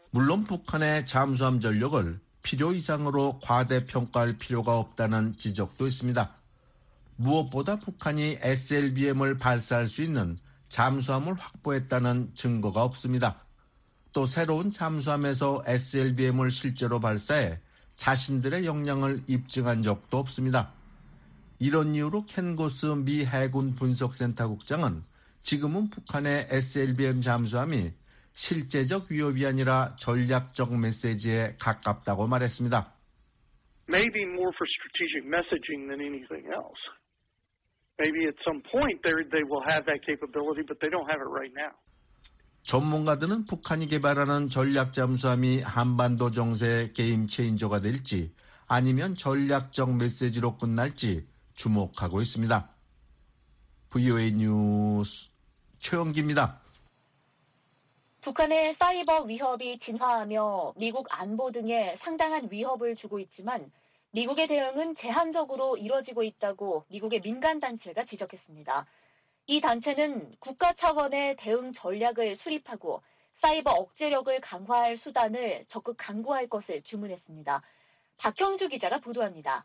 물론 북한의 잠수함 전력을 필요 이상으로 과대평가할 필요가 없다는 지적도 있습니다. 무엇보다 북한이 에스엘비엠을 발사할 수 있는 잠수함을 확보했다는 증거가 없습니다. 또 새로운 잠수함에서 에스엘비엠을 실제로 발사해 자신들의 역량을 입증한 적도 없습니다. 이런 이유로 켄 고스 미 해군 분석센터 국장은 지금은 북한의 에스엘비엠 잠수함이 실제적 위협이 아니라 전략적 메시지에 가깝다고 말했습니다. Maybe more for strategic messaging than anything else. Maybe at some point they they will have that capability, but they don't have it right now. 전문가들은 북한이 개발하는 전략 잠수함이 한반도 정세의 게임 체인저가 될지 아니면 전략적 메시지로 끝날지 주목하고 있습니다. 브이오에이 뉴스 최영기입니다. 북한의 사이버 위협이 진화하며 미국 안보 등에 상당한 위협을 주고 있지만 미국의 대응은 제한적으로 이뤄지고 있다고 미국의 민간단체가 지적했습니다. 이 단체는 국가 차원의 대응 전략을 수립하고 사이버 억제력을 강화할 수단을 적극 강구할 것을 주문했습니다. 박형주 기자가 보도합니다.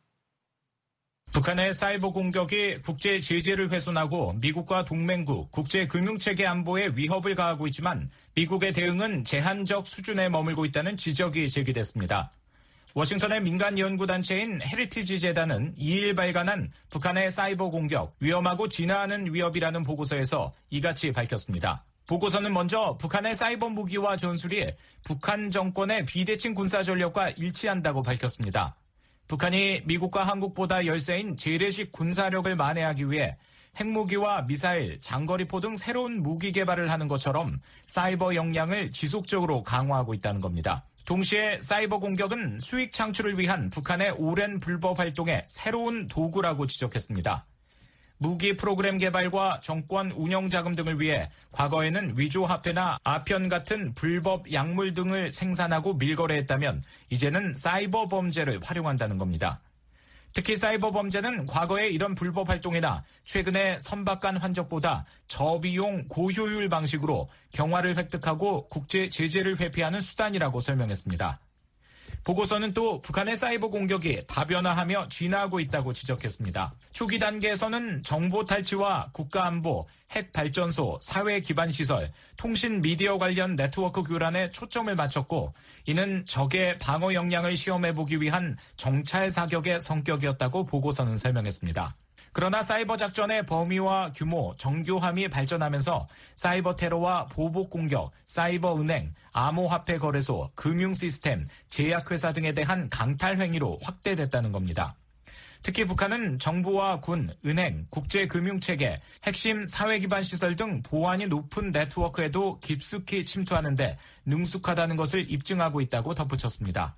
북한의 사이버 공격이 국제 제재를 훼손하고 미국과 동맹국, 국제 금융체계 안보에 위협을 가하고 있지만 미국의 대응은 제한적 수준에 머물고 있다는 지적이 제기됐습니다. 워싱턴의 민간 연구단체인 헤리티지 재단은 이일 발간한 북한의 사이버 공격, 위험하고 진화하는 위협이라는 보고서에서 이같이 밝혔습니다. 보고서는 먼저 북한의 사이버 무기와 전술이 북한 정권의 비대칭 군사 전력과 일치한다고 밝혔습니다. 북한이 미국과 한국보다 열세인 재래식 군사력을 만회하기 위해 핵무기와 미사일, 장거리포 등 새로운 무기 개발을 하는 것처럼 사이버 역량을 지속적으로 강화하고 있다는 겁니다. 동시에 사이버 공격은 수익 창출을 위한 북한의 오랜 불법 활동의 새로운 도구라고 지적했습니다. 무기 프로그램 개발과 정권 운영 자금 등을 위해 과거에는 위조화폐나 아편 같은 불법 약물 등을 생산하고 밀거래했다면 이제는 사이버 범죄를 활용한다는 겁니다. 특히 사이버 범죄는 과거의 이런 불법 활동이나 최근의 선박간 환적보다 저비용 고효율 방식으로 경화를 획득하고 국제 제재를 회피하는 수단이라고 설명했습니다. 보고서는 또 북한의 사이버 공격이 다변화하며 진화하고 있다고 지적했습니다. 초기 단계에서는 정보 탈취와 국가안보, 핵 발전소, 사회 기반 시설, 통신 미디어 관련 네트워크 교란에 초점을 맞췄고 이는 적의 방어 역량을 시험해보기 위한 정찰 사격의 성격이었다고 보고서는 설명했습니다. 그러나 사이버 작전의 범위와 규모, 정교함이 발전하면서 사이버 테러와 보복 공격, 사이버 은행, 암호화폐 거래소, 금융 시스템, 제약회사 등에 대한 강탈 행위로 확대됐다는 겁니다. 특히 북한은 정부와 군, 은행, 국제금융체계, 핵심 사회기반 시설 등 보안이 높은 네트워크에도 깊숙이 침투하는데 능숙하다는 것을 입증하고 있다고 덧붙였습니다.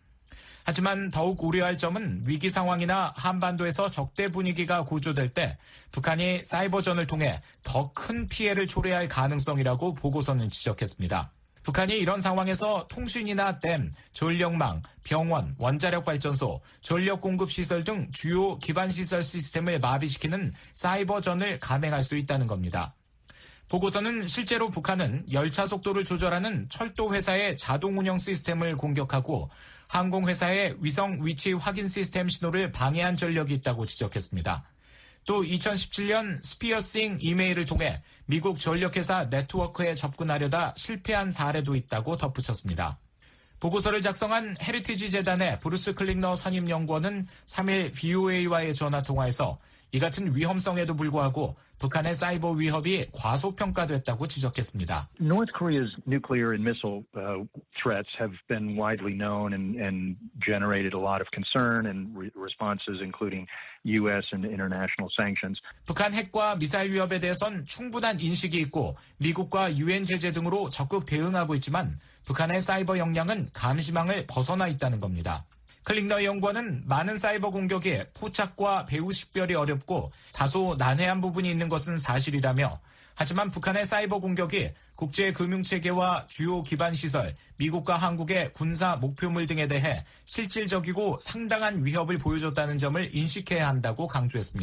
하지만 더욱 우려할 점은 위기 상황이나 한반도에서 적대 분위기가 고조될 때 북한이 사이버전을 통해 더 큰 피해를 초래할 가능성이라고 보고서는 지적했습니다. 북한이 이런 상황에서 통신이나 댐, 전력망, 병원, 원자력 발전소, 전력 공급 시설 등 주요 기반 시설 시스템을 마비시키는 사이버전을 감행할 수 있다는 겁니다. 보고서는 실제로 북한은 열차 속도를 조절하는 철도 회사의 자동 운영 시스템을 공격하고 항공회사의 위성 위치 확인 시스템 신호를 방해한 전력이 있다고 지적했습니다. 또 이천십칠 년 스피어싱 이메일을 통해 미국 전력회사 네트워크에 접근하려다 실패한 사례도 있다고 덧붙였습니다. 보고서를 작성한 헤리티지 재단의 브루스 클링너 선임연구원은 삼일 브이오에이와의 전화통화에서 이 같은 위험성에도 불구하고 북한의 사이버 위협이 과소평가됐다고 지적했습니다. North Korea's nuclear and missile uh, threats have been widely known and, and generated a lot of concern and re- responses, including U S and international sanctions. 북한 핵과 미사일 위협에 대해선 충분한 인식이 있고 미국과 유엔 제재 등으로 적극 대응하고 있지만 북한의 사이버 역량은 감시망을 벗어나 있다는 겁니다. 클링너 연구원은 많은 사이버 공격에 포착과 배후 식별이 어렵고 다소 난해한 부분이 있는 것은 사실이라며 하지만 북한의 사이버 공격이 국제금융체계와 주요 기반시설, 미국과 한국의 군사 목표물 등에 대해 실질적이고 상당한 위협을 보여줬다는 점을 인식해야 한다고 강조했습니다.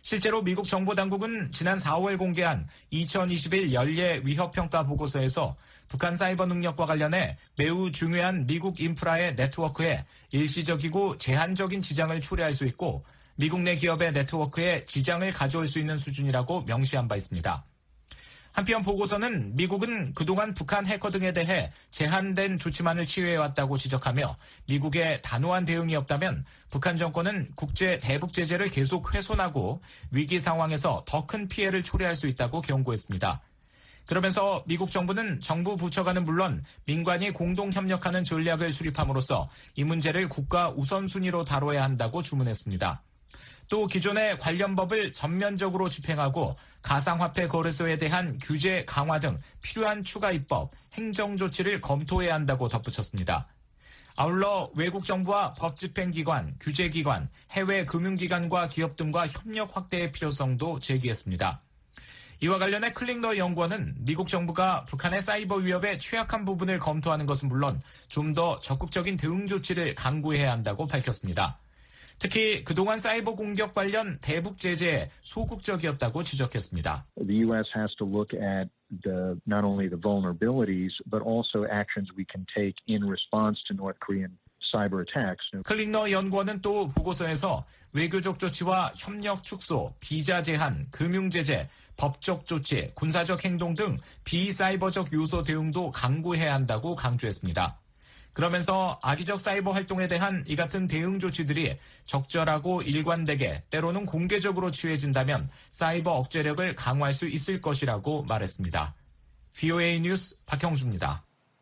실제로 미국 정보당국은 지난 사월 공개한 이천이십일 연례 위협평가 보고서에서 북한 사이버 능력과 관련해 매우 중요한 미국 인프라의 네트워크에 일시적이고 제한적인 지장을 초래할 수 있고 미국 내 기업의 네트워크에 지장을 가져올 수 있는 수준이라고 명시한 바 있습니다. 한편 보고서는 미국은 그동안 북한 해커 등에 대해 제한된 조치만을 취해왔다고 지적하며 미국의 단호한 대응이 없다면 북한 정권은 국제 대북 제재를 계속 훼손하고 위기 상황에서 더 큰 피해를 초래할 수 있다고 경고했습니다. 그러면서 미국 정부는 정부 부처간은 물론 민관이 공동 협력하는 전략을 수립함으로써 이 문제를 국가 우선순위로 다뤄야 한다고 주문했습니다. 또 기존의 관련 법을 전면적으로 집행하고 가상화폐 거래소에 대한 규제 강화 등 필요한 추가 입법, 행정 조치를 검토해야 한다고 덧붙였습니다. 아울러 외국 정부와 법집행기관, 규제기관, 해외 금융기관과 기업 등과 협력 확대의 필요성도 제기했습니다. 이와 관련해 클링너 연구원은 미국 정부가 북한의 사이버 위협의 취약한 부분을 검토하는 것은 물론 좀 더 적극적인 대응 조치를 강구해야 한다고 밝혔습니다. 특히 그동안 사이버 공격 관련 대북 제재에 소극적이었다고 지적했습니다. The U S has to look at the not only the vulnerabilities but also actions we can take in response to North Korean cyber attacks. 클링너 연구원은 또 보고서에서 외교적 조치와 협력 축소, 비자 제한, 금융 제재, 법적 조치, 군사적 행동 등 비사이버적 요소 대응도 강구해야 한다고 강조했습니다. 그러면서 악의적 사이버 활동에 대한 이 같은 대응 조치들이 적절하고 일관되게 때로는 공개적으로 취해진다면 사이버 억제력을 강화할 수 있을 것이라고 말했습니다. 브이오에이 뉴스 박형주입니다.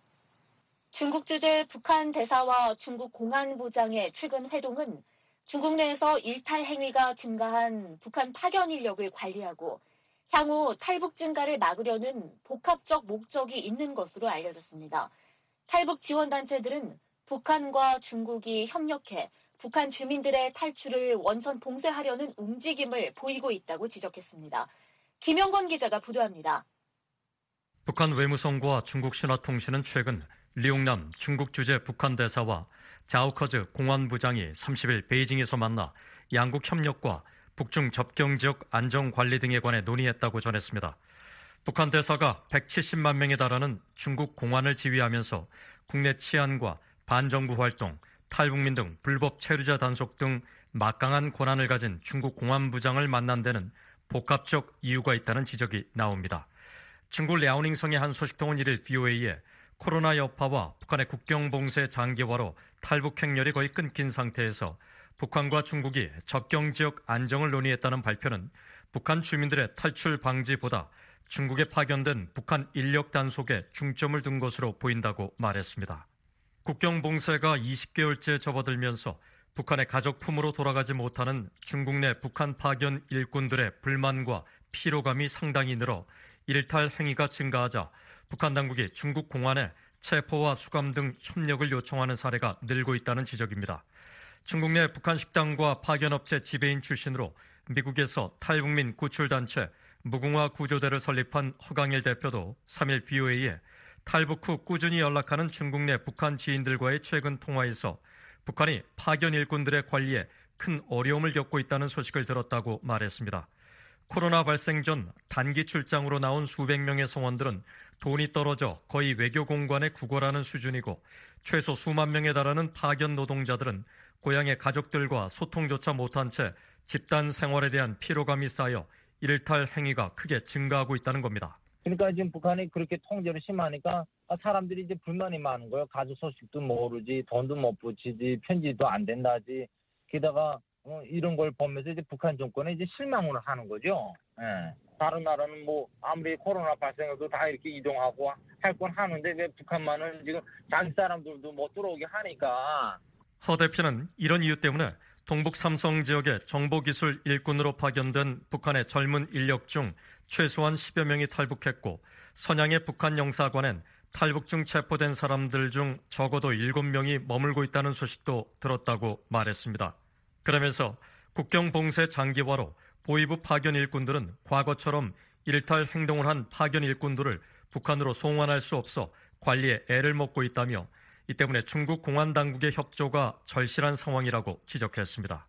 중국 주재 북한 대사와 중국 공안부장의 최근 회동은 중국 내에서 일탈 행위가 증가한 북한 파견 인력을 관리하고 향후 탈북 증가를 막으려는 복합적 목적이 있는 것으로 알려졌습니다. 탈북 지원단체들은 북한과 중국이 협력해 북한 주민들의 탈출을 원천 봉쇄하려는 움직임을 보이고 있다고 지적했습니다. 김영건 기자가 보도합니다. 북한 외무성과 중국 신화통신은 최근 리용남 중국 주재 북한 대사와 자오커즈 공안부장이 삼십일 베이징에서 만나 양국 협력과 북중 접경 지역 안정관리 등에 관해 논의했다고 전했습니다. 북한 대사가 백칠십만 명에 달하는 중국 공안을 지휘하면서 국내 치안과 반정부 활동, 탈북민 등 불법 체류자 단속 등 막강한 권한을 가진 중국 공안부장을 만난 데는 복합적 이유가 있다는 지적이 나옵니다. 중국 랴오닝성의 한 소식통은 일일 브이오에이에 코로나 여파와 북한의 국경 봉쇄 장기화로 탈북 행렬이 거의 끊긴 상태에서 북한과 중국이 접경 지역 안정을 논의했다는 발표는 북한 주민들의 탈출 방지보다 중국에 파견된 북한 인력 단속에 중점을 둔 것으로 보인다고 말했습니다. 국경 봉쇄가 이십 개월째 접어들면서 북한의 가족 품으로 돌아가지 못하는 중국 내 북한 파견 일꾼들의 불만과 피로감이 상당히 늘어 일탈 행위가 증가하자 북한 당국이 중국 공안에 체포와 수감 등 협력을 요청하는 사례가 늘고 있다는 지적입니다. 중국 내 북한 식당과 파견업체 지배인 출신으로 미국에서 탈북민 구출단체 무궁화 구조대를 설립한 허강일 대표도 삼일 브이오에이에 탈북 후 꾸준히 연락하는 중국 내 북한 지인들과의 최근 통화에서 북한이 파견 일꾼들의 관리에 큰 어려움을 겪고 있다는 소식을 들었다고 말했습니다. 코로나 발생 전 단기 출장으로 나온 수백 명의 성원들은 돈이 떨어져 거의 외교 공관에 구걸하는 수준이고 최소 수만 명에 달하는 파견 노동자들은 고향의 가족들과 소통조차 못한 채 집단 생활에 대한 피로감이 쌓여 일탈 행위가 크게 증가하고 있다는 겁니다. 그러니까 지금 북한이 그렇게 통제를 심하니까 사람들이 이제 불만이 많은 거예요. 가족 소식도 모르지, 돈도 못 붙이지, 편지도 안 된다지. 게다가 어, 이런 걸 보면서 이제 북한 정권에 이제 실망을 하는 거죠. 예. 다른 나라는 뭐 아무리 코로나 발생해도 다 이렇게 이동하고 할 건 하는데 왜 북한만은 지금 자기 사람들도 못 들어오게 하니까. 허 대표는 이런 이유 때문에 동북 삼성 지역에 정보기술 일꾼으로 파견된 북한의 젊은 인력 중 최소한 십여 명이 탈북했고 선양의 북한 영사관엔 탈북 중 체포된 사람들 중 적어도 일곱 명이 머물고 있다는 소식도 들었다고 말했습니다. 그러면서 국경 봉쇄 장기화로 보위부 파견 일꾼들은 과거처럼 일탈 행동을 한 파견 일꾼들을 북한으로 송환할 수 없어 관리에 애를 먹고 있다며 이 때문에 중국 공안 당국의 협조가 절실한 상황이라고 지적했습니다.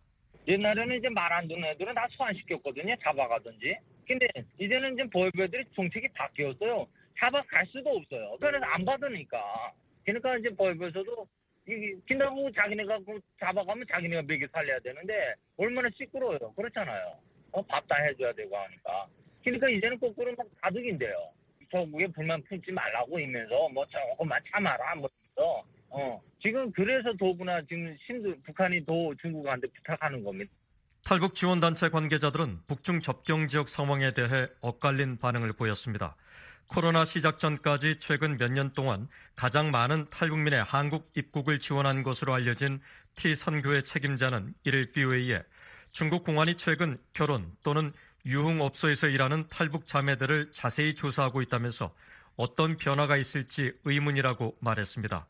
옛날에는 이제 말 안 듣는 애들은 다 소환시켰거든요. 잡아가든지. 근데 이제는 이제 보이버들이 정책이 바뀌었어요. 잡아갈 수도 없어요. 그래서 안 받으니까. 그러니까 이제 보이버에서도 이게 긴다고 자기네가 잡아가면 자기네가 먹여 살려야 되는데 얼마나 시끄러워요. 그렇잖아요. 어, 밥 다 해줘야 되고 하니까. 그러니까 이제는 거꾸로 막 가득인데요. 저국에 불만 품지 말라고 이면서 뭐 조금만 참아라 뭐 이러면서 어 지금 그래서 더구나 지금 신도 북한이 더 중국한테 부탁하는 겁니다. 탈북 지원단체 관계자들은 북중 접경 지역 상황에 대해 엇갈린 반응을 보였습니다. 코로나 시작 전까지 최근 몇 년 동안 가장 많은 탈북민의 한국 입국을 지원한 것으로 알려진 T 선교의 책임자는 이를 비오에이에 중국 공안이 최근 결혼 또는 유흥업소에서 일하는 탈북 자매들을 자세히 조사하고 있다면서 어떤 변화가 있을지 의문이라고 말했습니다.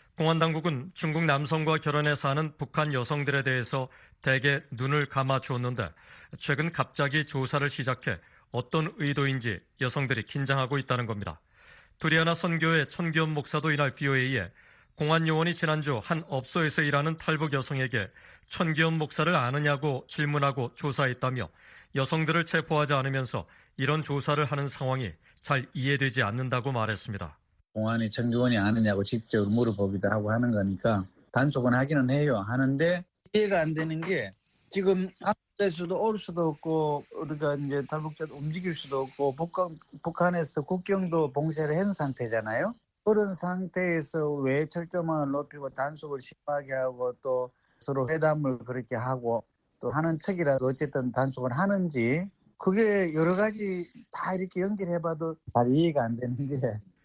공안당국은 중국 남성과 결혼해서 사는 북한 여성들에 대해서 대개 눈을 감아주었는데 최근 갑자기 조사를 시작해 어떤 의도인지 여성들이 긴장하고 있다는 겁니다. 두리아나 선교의 천기현 목사도 이날 비오에이에 공안 요원이 지난주 한 업소에서 일하는 탈북 여성에게 천기현 목사를 아느냐고 질문하고 조사했다며 여성들을 체포하지 않으면서 이런 조사를 하는 상황이 잘 이해되지 않는다고 말했습니다. 공안이 천기원이 아느냐고 직접 물어보기도 하고 하는 거니까 단속은 하기는 해요. 하는데 이해가 안 되는 게 지금 될 수도 올 수도 없고 우리가 이제 탈북자도 움직일 수도 없고 북한, 북한에서 국경도 봉쇄를 한 상태잖아요. 그런 상태에서 왜 철조망을 높이고 단속을 심하게 하고 또 서로 회담을 그렇게 하고 또 하는 척이라도 어쨌든 단속을 하는지 그게 여러 가지 다 이렇게 연결해봐도 잘 이해가 안 되는 게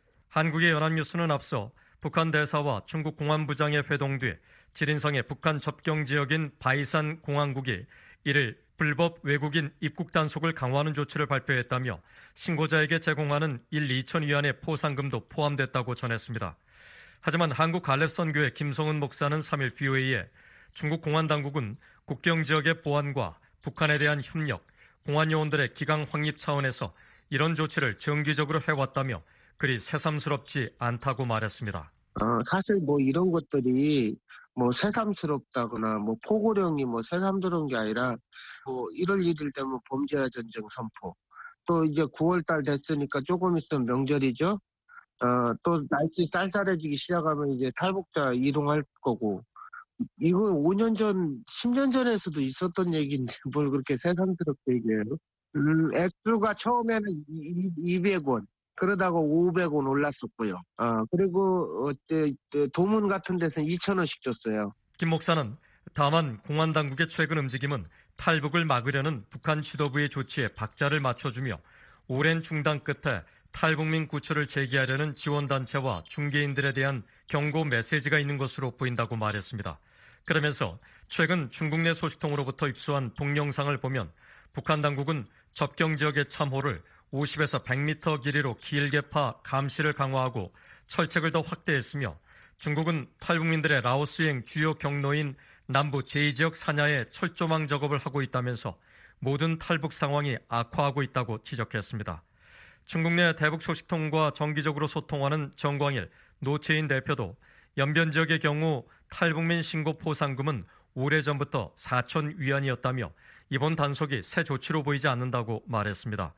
한국의 연합뉴스는 앞서 북한 대사와 중국 공안부장의 회동 뒤 지린성의 북한 접경 지역인 바이산 공항국이 이를 불법 외국인 입국 단속을 강화하는 조치를 발표했다며 신고자에게 제공하는 일, 이천 위안의 포상금도 포함됐다고 전했습니다. 하지만 한국 갈렙선교회 김성은 목사는 삼 일 비오에이에 중국 공안당국은 국경 지역의 보안과 북한에 대한 협력, 공안요원들의 기강 확립 차원에서 이런 조치를 정기적으로 해왔다며 그리 새삼스럽지 않다고 말했습니다. 어, 사실 뭐 이런 것들이 뭐 새삼스럽다거나 뭐 포고령이 뭐 새삼스러운 게 아니라 뭐 일월 일일 되면 범죄와 전쟁 선포 또 이제 구월 달 됐으니까 조금 있으면 명절이죠. 어, 또 날씨 쌀쌀해지기 시작하면 이제 탈북자 이동할 거고 이거 오 년 전, 십 년 전에서도 있었던 얘기인데 뭘 그렇게 새삼스럽게 얘기해요. 음, 액수가 처음에는 이백 원 그러다가 오백 원 올랐었고요. 아, 그리고 어때 도문 같은 데서는 이천 원씩 줬어요. 김 목사는 다만 공안당국의 최근 움직임은 탈북을 막으려는 북한 지도부의 조치에 박자를 맞춰주며 오랜 중단 끝에 탈북민 구출을 재개하려는 지원단체와 중개인들에 대한 경고 메시지가 있는 것으로 보인다고 말했습니다. 그러면서 최근 중국 내 소식통으로부터 입수한 동영상을 보면 북한 당국은 접경 지역의 참호를 오십에서 백 미터 길이로 길게 파 감시를 강화하고 철책을 더 확대했으며 중국은 탈북민들의 라오스행 주요 경로인 남부 제이 지역 산야에 철조망 작업을 하고 있다면서 모든 탈북 상황이 악화하고 있다고 지적했습니다. 중국 내 대북 소식통과 정기적으로 소통하는 정광일 노채인 대표도 연변 지역의 경우 탈북민 신고 포상금은 오래전부터 사천 위안이었다며 이번 단속이 새 조치로 보이지 않는다고 말했습니다.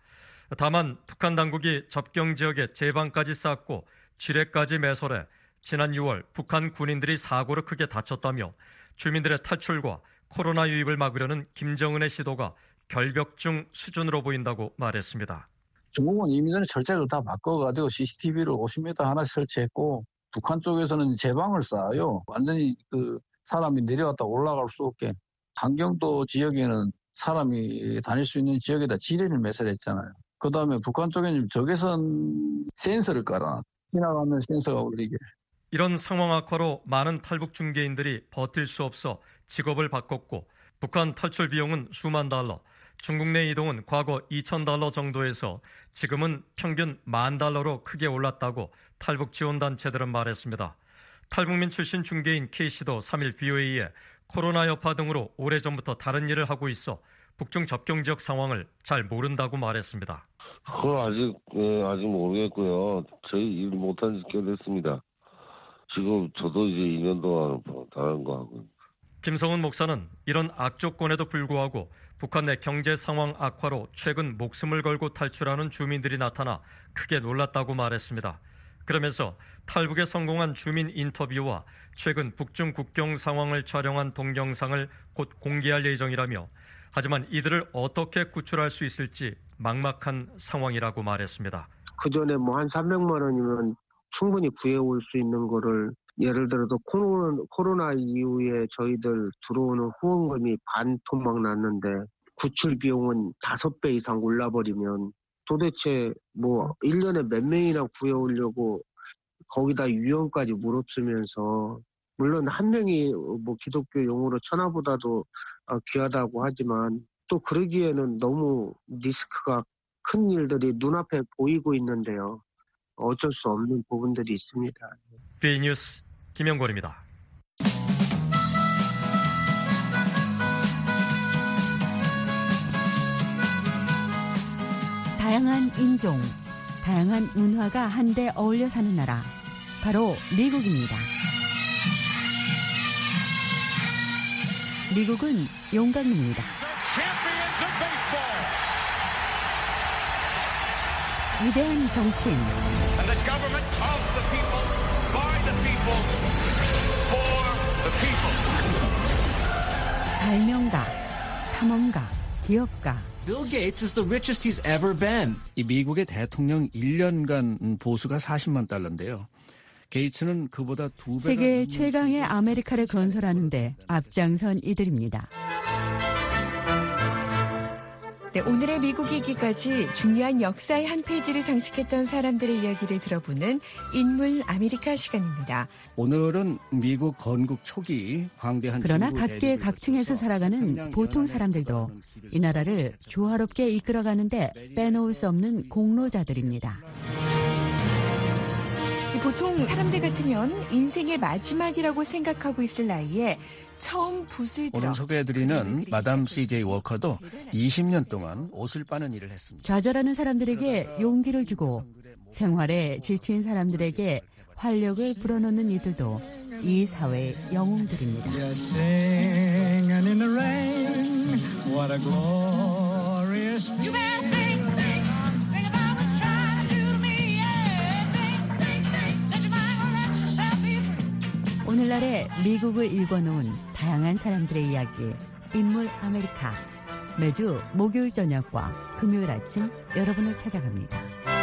다만 북한 당국이 접경 지역에 제방까지 쌓고 지뢰까지 매설해 지난 유월 북한 군인들이 사고로 크게 다쳤다며 주민들의 탈출과 코로나 유입을 막으려는 김정은의 시도가 결벽증 수준으로 보인다고 말했습니다. 중국은 이미 전에 철책을 다 바꿔가지고 씨씨티비를 오십 미터 하나씩 설치했고 북한 쪽에서는 제방을 쌓아요. 완전히 그 사람이 내려갔다 올라갈 수 없게. 강경도 지역에는 사람이 다닐 수 있는 지역에다 지뢰를 매설했잖아요. 그 다음에 북한 쪽에는 적외선 센서를 깔아놨. 지나가는 센서가 울리게. 이런 상황 악화로 많은 탈북 중개인들이 버틸 수 없어 직업을 바꿨고 북한 탈출 비용은 수만 달러, 중국 내 이동은 과거 이천 달러 정도에서 지금은 평균 만 달러로 크게 올랐다고 탈북 지원단체들은 말했습니다. 탈북민 출신 중개인 K씨도 삼 일 비오에이에 코로나 여파 등으로 오래전부터 다른 일을 하고 있어 북중 접경 지역 상황을 잘 모른다고 말했습니다. 그걸 아직 예, 아직 모르겠고요. 저희 일 못한 지 꽤 됐습니다. 지금 저도 이제 이 년 동안 다른 거 하고. 김성훈 목사는 이런 악조건에도 불구하고 북한 내 경제 상황 악화로 최근 목숨을 걸고 탈출하는 주민들이 나타나 크게 놀랐다고 말했습니다. 그러면서 탈북에 성공한 주민 인터뷰와 최근 북중 국경 상황을 촬영한 동영상을 곧 공개할 예정이라며 하지만 이들을 어떻게 구출할 수 있을지 막막한 상황이라고 말했습니다. 그전에 뭐 한 삼백만 원이면 충분히 구해올 수 있는 거를 예를 들어서 코로나, 코로나 이후에 저희들 들어오는 후원금이 반토막 났는데 구출 비용은 다섯 배 이상 올라버리면 도대체 뭐 일 년에 몇 명이나 구해오려고 거기다 유언까지 물었으면서 물론 한 명이 뭐 기독교 용어로 천하보다도 귀하다고 하지만 또 그러기에는 너무 리스크가 큰 일들이 눈앞에 보이고 있는데요. 어쩔 수 없는 부분들이 있습니다. B뉴스 김영권입니다. 다양한 인종, 다양한 문화가 한데 어울려 사는 나라, 바로 미국입니다. 미국은 용광로입니다. 위대한 정치인, 발명가, 탐험가, 기업가. Bill Gates is the richest he's ever been. 이 미국의 대통령 일 년간 보수가 사십만 달러인데요. 게이츠는 그보다 두 배. 세계 최강의 아메리카를 건설하는데 앞장선 이들입니다. 네, 오늘의 미국 얘기까지 중요한 역사의 한 페이지를 장식했던 사람들의 이야기를 들어보는 인물 아메리카 시간입니다. 오늘은 미국 건국 초기 광대한 그러나 각계 각층에서 살아가는 보통 사람들도 이 나라를 조화롭게 이끌어가는데 빼놓을 수 없는 공로자들입니다. 보통 사람들 같으면 인생의 마지막이라고 생각하고 있을 나이에 처음 붓을 들어 오늘 소개해드리는 마담 씨제이 워커도 이십 년 동안 옷을 빠는 일을 했습니다. 좌절하는 사람들에게 용기를 주고 생활에 지친 사람들에게 활력을 불어넣는 이들도 이 사회의 영웅들입니다. 오늘날의 미국을 읽어놓은 다양한 사람들의 이야기, 인물 아메리카. 매주 목요일 저녁과 금요일 아침 여러분을 찾아갑니다.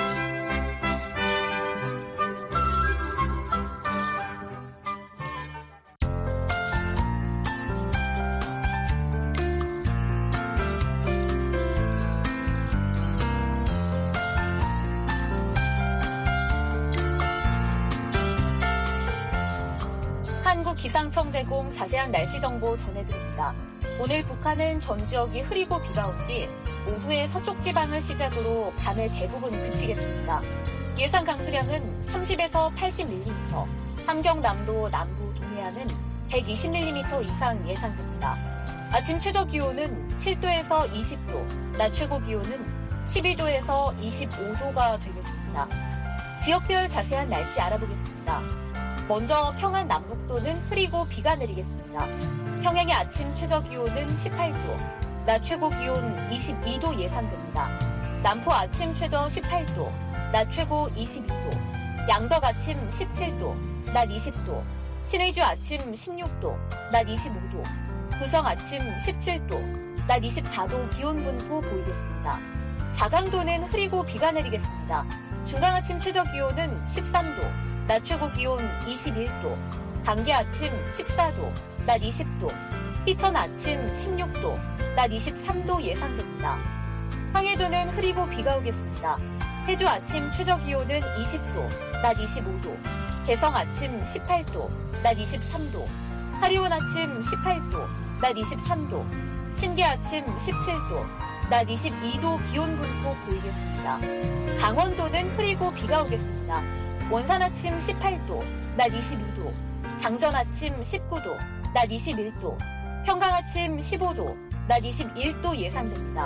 기상청 제공 자세한 날씨 정보 전해드립니다. 오늘 북한은 전 지역이 흐리고 비가 온 뒤 오후에 서쪽 지방을 시작으로 밤에 대부분 그치겠습니다. 예상 강수량은 삼십에서 팔십 밀리미터, 함경남도 남부 동해안은 백이십 밀리미터 이상 예상됩니다. 아침 최저 기온은 칠 도에서 이십 도, 낮 최고 기온은 십이 도에서 이십오 도가 되겠습니다. 지역별 자세한 날씨 알아보겠습니다. 먼저 평안 남북도는 흐리고 비가 내리겠습니다. 평양의 아침 최저 기온은 십팔 도, 낮 최고 기온 이십이 도 예상됩니다. 남포 아침 최저 십팔 도, 낮 최고 이십이 도, 양덕 아침 십칠 도, 낮 이십 도, 신의주 아침 십육 도, 낮 이십오 도, 구성 아침 십칠 도, 낮 이십사 도 기온 분포 보이겠습니다. 자강도는 흐리고 비가 내리겠습니다. 중강 아침 최저 기온은 십삼 도, 낮 최고 기온 이십일 도, 단계 아침 십사 도, 낮 이십 도, 희천 아침 십육 도, 낮 이십삼 도 예상됩니다. 황해도는 흐리고 비가 오겠습니다. 해주 아침 최저 기온은 이십 도, 낮 이십오 도, 개성 아침 십팔 도, 낮 이십삼 도, 사리원 아침 십팔 도, 낮 이십삼 도, 신계 아침 십칠 도, 낮 이십이 도 기온 분포 보이겠습니다. 강원도는 흐리고 비가 오겠습니다. 원산 아침 십팔 도, 낮 이십이 도, 장전 아침 십구 도, 낮 이십일 도, 평강 아침 십오 도, 낮 이십일 도 예상됩니다.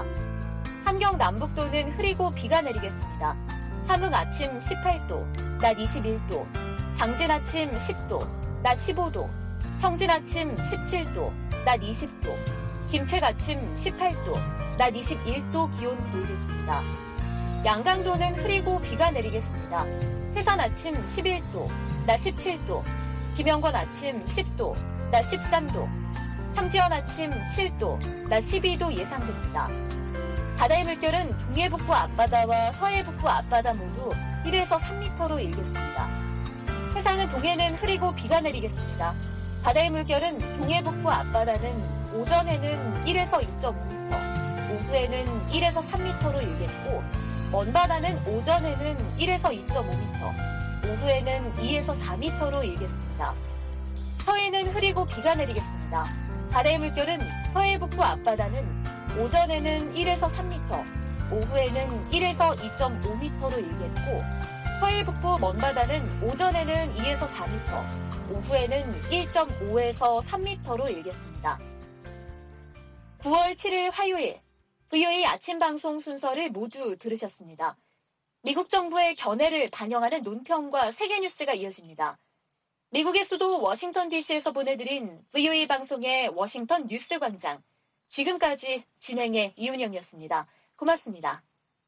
함경 남북도는 흐리고 비가 내리겠습니다. 함흥 아침 십팔 도, 낮 이십일 도, 장진 아침 십 도, 낮 십오 도, 청진 아침 십칠 도, 낮 이십 도, 김책 아침 십팔 도, 낮 이십일 도 기온 보이겠습니다. 양강도는 흐리고 비가 내리겠습니다. 해산 아침 십일 도, 낮 십칠 도, 김영건 아침 십 도, 낮 십삼 도, 삼지연 아침 칠 도, 낮 십이 도 예상됩니다. 바다의 물결은 동해 북부 앞바다와 서해 북부 앞바다 모두 일에서 삼 미터로 일겠습니다. 해상은 동해는 흐리고 비가 내리겠습니다. 바다의 물결은 동해 북부 앞바다는 오전에는 일에서 이 점 오 미터, 오후에는 일에서 삼 미터로 일겠고 먼바다는 오전에는 일에서 이 점 오 미터, 오후에는 이에서 사 미터로 일겠습니다. 서해는 흐리고 비가 내리겠습니다. 바다의 물결은 서해 북부 앞바다는 오전에는 일에서 삼 미터, 오후에는 일에서 이 점 오 미터로 일겠고 서해 북부 먼바다는 오전에는 이에서 사 미터, 오후에는 일 점 오에서 삼 미터로 일겠습니다. 구월 칠일 화요일 브이오에이 아침 방송 순서를 모두 들으셨습니다. 미국 정부의 견해를 반영하는 논평과 세계 뉴스가 이어집니다. 미국의 수도 워싱턴 디씨에서 보내드린 브이오에이 방송의 워싱턴 뉴스 광장. 지금까지 진행의 이윤영이었습니다. 고맙습니다.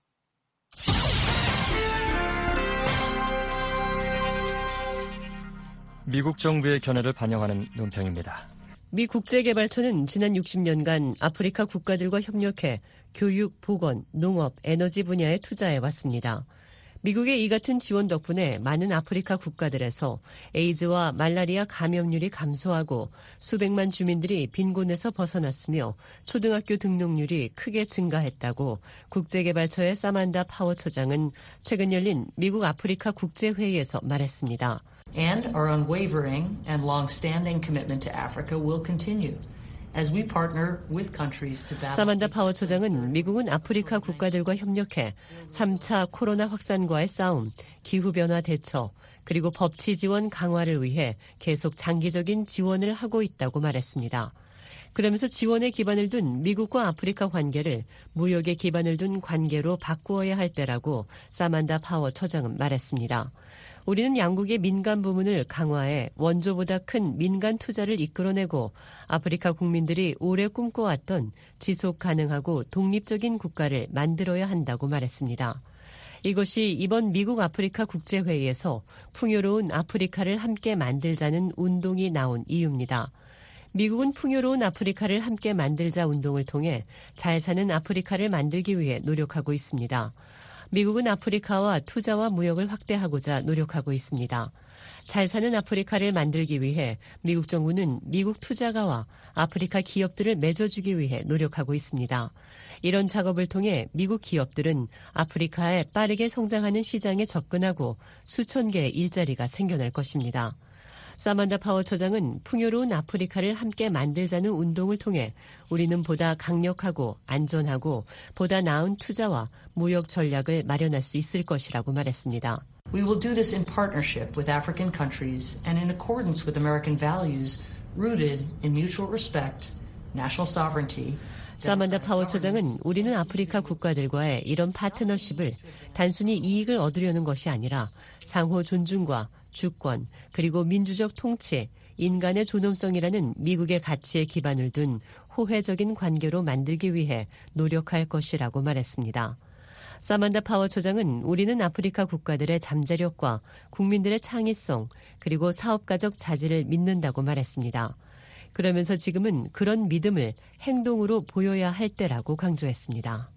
미국 정부의 견해를 반영하는 논평입니다. 미 국제개발처는 지난 육십 년간 아프리카 국가들과 협력해 교육, 보건, 농업, 에너지 분야에 투자해 왔습니다. 미국의 이 같은 지원 덕분에 많은 아프리카 국가들에서 에이즈와 말라리아 감염률이 감소하고 수백만 주민들이 빈곤에서 벗어났으며 초등학교 등록률이 크게 증가했다고 국제개발처의 사만다 파워 처장은 최근 열린 미국 아프리카 국제회의에서 말했습니다. And our unwavering and long-standing commitment to Africa will continue. As we partner with countries to battle 사만다 파워 처장은 미국은 아프리카 국가들과 협력해 삼 차 코로나 확산과의 싸움, 기후변화 대처, 그리고 법치 지원 강화를 위해 계속 장기적인 지원을 하고 있다고 말했습니다. 그러면서 지원에 기반을 둔 미국과 아프리카 관계를 무역에 기반을 둔 관계로 바꾸어야 할 때라고 사만다 파워 처장은 말했습니다. 우리는 양국의 민간 부문을 강화해 원조보다 큰 민간 투자를 이끌어내고 아프리카 국민들이 오래 꿈꿔왔던 지속 가능하고 독립적인 국가를 만들어야 한다고 말했습니다. 이것이 이번 미국 아프리카 국제회의에서 풍요로운 아프리카를 함께 만들자는 운동이 나온 이유입니다. 미국은 풍요로운 아프리카를 함께 만들자 운동을 통해 잘 사는 아프리카를 만들기 위해 노력하고 있습니다. 미국은 아프리카와 투자와 무역을 확대하고자 노력하고 있습니다. 잘 사는 아프리카를 만들기 위해 미국 정부는 미국 투자가와 아프리카 기업들을 맺어주기 위해 노력하고 있습니다. 이런 작업을 통해 미국 기업들은 아프리카에 빠르게 성장하는 시장에 접근하고 수천 개의 일자리가 생겨날 것입니다. 사만다 파워 처장은 풍요로운 아프리카를 함께 만들자는 운동을 통해 우리는 보다 강력하고 안전하고 보다 나은 투자와 무역 전략을 마련할 수 있을 것이라고 말했습니다. We will do this in partnership with African countries and in accordance with American values rooted in mutual respect, national sovereignty. 사만다 파워 처장은 우리는 아프리카 국가들과의 이런 파트너십을 단순히 이익을 얻으려는 것이 아니라 상호 존중과 주권, 그리고 민주적 통치, 인간의 존엄성이라는 미국의 가치에 기반을 둔 호혜적인 관계로 만들기 위해 노력할 것이라고 말했습니다. 사만다 파워 처장은 우리는 아프리카 국가들의 잠재력과 국민들의 창의성, 그리고 사업가적 자질을 믿는다고 말했습니다. 그러면서 지금은 그런 믿음을 행동으로 보여야 할 때라고 강조했습니다.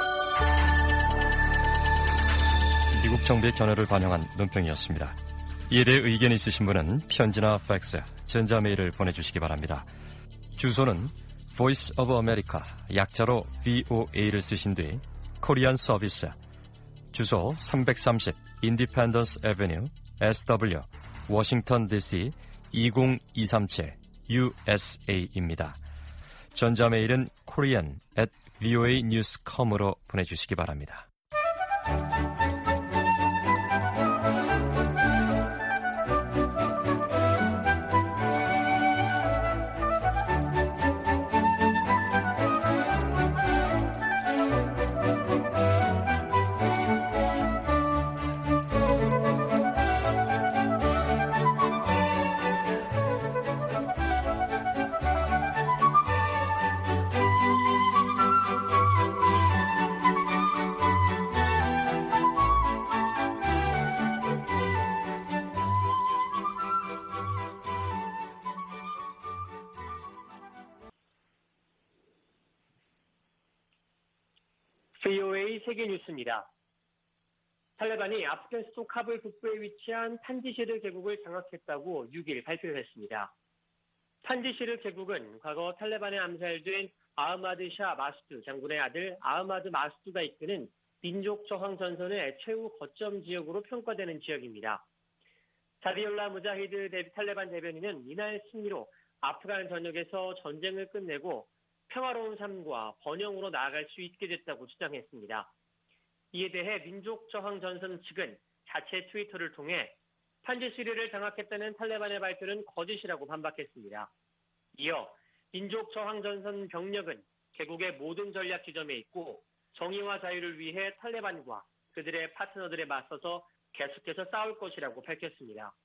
미국 정부의 견해를 반영한 논평이었습니다. 이에 대해 의견 있으신 분은 편지나 팩스, 전자메일을 보내주시기 바랍니다. 주소는 Voice of America, 약자로 브이오에이를 쓰신 뒤 코리안 서비스, 주소 삼백삼십 Independence Avenue, 에스더블유, 워싱턴 디씨 이공이삼칠 유에스에이입니다. 전자메일은 korean at voa news dot com으로 보내주시기 바랍니다. 브이오에이 세계뉴스입니다. 탈레반이 아프간 수도 카불 북부에 위치한 판지시르 계곡을 장악했다고 육 일 발표를 했습니다. 판지시르 계곡은 과거 탈레반에 암살된 아흐마드 샤 마수드 장군의 아들 아흐마드 마수드가 이끄는 민족 저항 전선의 최후 거점 지역으로 평가되는 지역입니다. 자비올라 무자히드 탈레반 대변인은 이날 승리로 아프간 전역에서 전쟁을 끝내고 평화로운 삶과 번영으로 나아갈 수 있게 됐다고 주장했습니다. 이에 대해 민족 저항 전선 측은 자체 트위터를 통해 판지시르를 장악했다는 탈레반의 발표는 거짓이라고 반박했습니다. 이어 민족 저항 전선 병력은 계곡의 모든 전략 지점에 있고 정의와 자유를 위해 탈레반과 그들의 파트너들에 맞서서 계속해서 싸울 것이라고 밝혔습니다.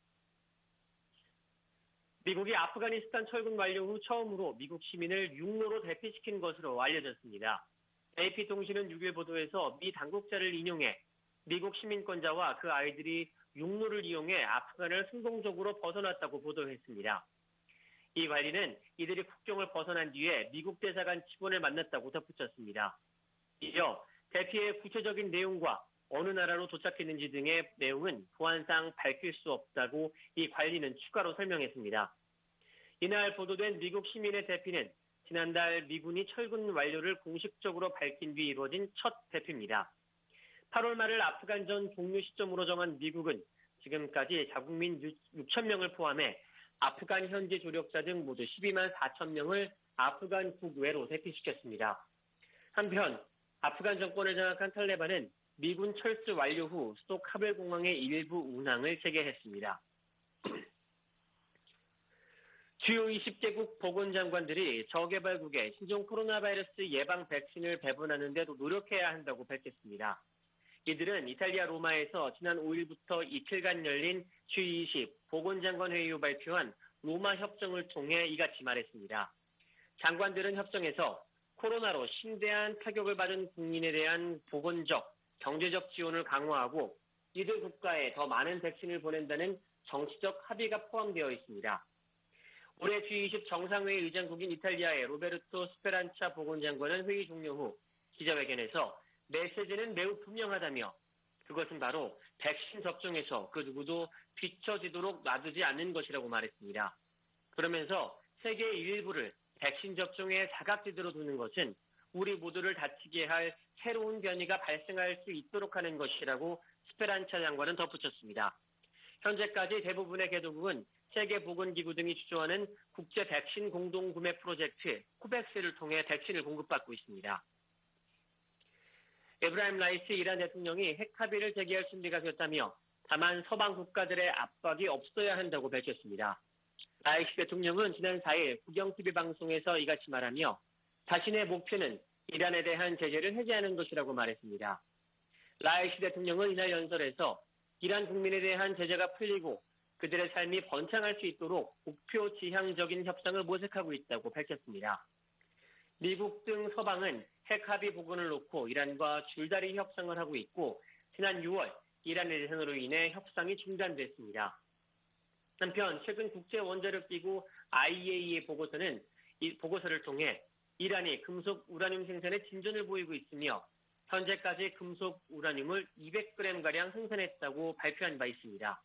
미국이 아프가니스탄 철군 완료 후 처음으로 미국 시민을 육로로 대피시킨 것으로 알려졌습니다. 에이피통신은 육 일 보도에서 미 당국자를 인용해 미국 시민권자와 그 아이들이 육로를 이용해 아프간을 성공적으로 벗어났다고 보도했습니다. 이 관리는 이들이 국경을 벗어난 뒤에 미국 대사관 직원을 만났다고 덧붙였습니다. 이어 대피의 구체적인 내용과 어느 나라로 도착했는지 등의 내용은 보안상 밝힐 수 없다고 이 관리는 추가로 설명했습니다. 이날 보도된 미국 시민의 대피는 지난달 미군이 철군 완료를 공식적으로 밝힌 뒤 이루어진 첫 대피입니다. 팔월 말을 아프간전 종료 시점으로 정한 미국은 지금까지 자국민 육천 명을 포함해 아프간 현지 조력자 등 모두 십이만 사천 명을 아프간 국외로 대피시켰습니다. 한편 아프간 정권을 장악한 탈레반은 미군 철수 완료 후 수도 카불 공항의 일부 운항을 재개했습니다. 주요 이십 개국 보건장관들이 저개발국에 신종 코로나 바이러스 예방 백신을 배분하는 데도 노력해야 한다고 밝혔습니다. 이들은 이탈리아 로마에서 지난 오 일부터 이틀간 열린 지 이십 보건장관 회의 후 발표한 로마 협정을 통해 이같이 말했습니다. 장관들은 협정에서 코로나로 심대한 타격을 받은 국민에 대한 보건적, 경제적 지원을 강화하고 이들 국가에 더 많은 백신을 보낸다는 정치적 합의가 포함되어 있습니다. 올해 지 이십 정상회의 의장국인 이탈리아의 로베르토 스페란차 보건장관은 회의 종료 후 기자회견에서 메시지는 매우 분명하다며 그것은 바로 백신 접종에서 그 누구도 뒤처지도록 놔두지 않는 것이라고 말했습니다. 그러면서 세계의 일부를 백신 접종에 사각지대로 두는 것은 우리 모두를 다치게 할 새로운 변이가 발생할 수 있도록 하는 것이라고 스페란차 장관은 덧붙였습니다. 현재까지 대부분의 개도국은 세계보건기구 등이 주도하는 국제 백신 공동구매 프로젝트 코백스를 통해 백신을 공급받고 있습니다. 에브라임 라이시 이란 대통령이 핵 합의를 재개할 준비가 됐다며 다만 서방 국가들의 압박이 없어야 한다고 밝혔습니다. 라이시 대통령은 지난 사 일 국영티비 방송에서 이같이 말하며 자신의 목표는 이란에 대한 제재를 해제하는 것이라고 말했습니다. 라이시 대통령은 이날 연설에서 이란 국민에 대한 제재가 풀리고 그들의 삶이 번창할 수 있도록 목표 지향적인 협상을 모색하고 있다고 밝혔습니다. 미국 등 서방은 핵 합의 복원을 놓고 이란과 줄다리 협상을 하고 있고 지난 유월 이란의 대선으로 인해 협상이 중단됐습니다. 한편 최근 국제원자력기구 아이이에이이의 보고서는 이 보고서를 통해 이란이 금속 우라늄 생산에 진전을 보이고 있으며 현재까지 금속 우라늄을 이백 그램가량 생산했다고 발표한 바 있습니다.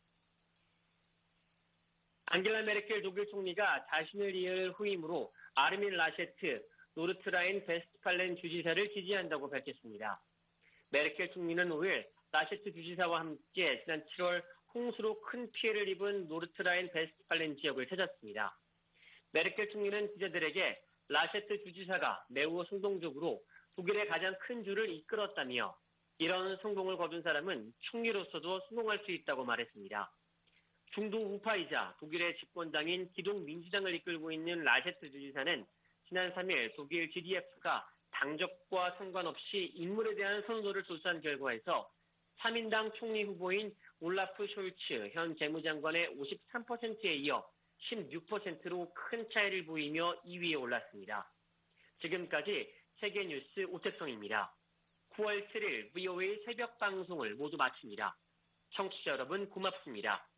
앙겔라 메르켈 독일 총리가 자신을 이을 후임으로 아르민 라셰트 노르트라인 베스트팔렌 주지사를 지지한다고 밝혔습니다. 메르켈 총리는 오 일 라셰트 주지사와 함께 지난 칠월 홍수로 큰 피해를 입은 노르트라인 베스트팔렌 지역을 찾았습니다. 메르켈 총리는 기자들에게 라셰트 주지사가 매우 성공적으로 독일의 가장 큰 주를 이끌었다며 이런 성공을 거둔 사람은 총리로서도 성공할 수 있다고 말했습니다. 중도 우파이자 독일의 집권당인 기동민주당을 이끌고 있는 라셰트 주지사는 지난 삼 일 독일 지디에프가 당적과 상관없이 인물에 대한 선호도를 조사한 결과에서 삼 인당 총리 후보인 올라프 숄츠 현 재무장관의 오십삼 퍼센트에 이어 십육 퍼센트로 큰 차이를 보이며 이 위에 올랐습니다. 지금까지 세계뉴스 오태성입니다. 구월 칠 일 브이오에이 새벽 방송을 모두 마칩니다. 청취자 여러분 고맙습니다.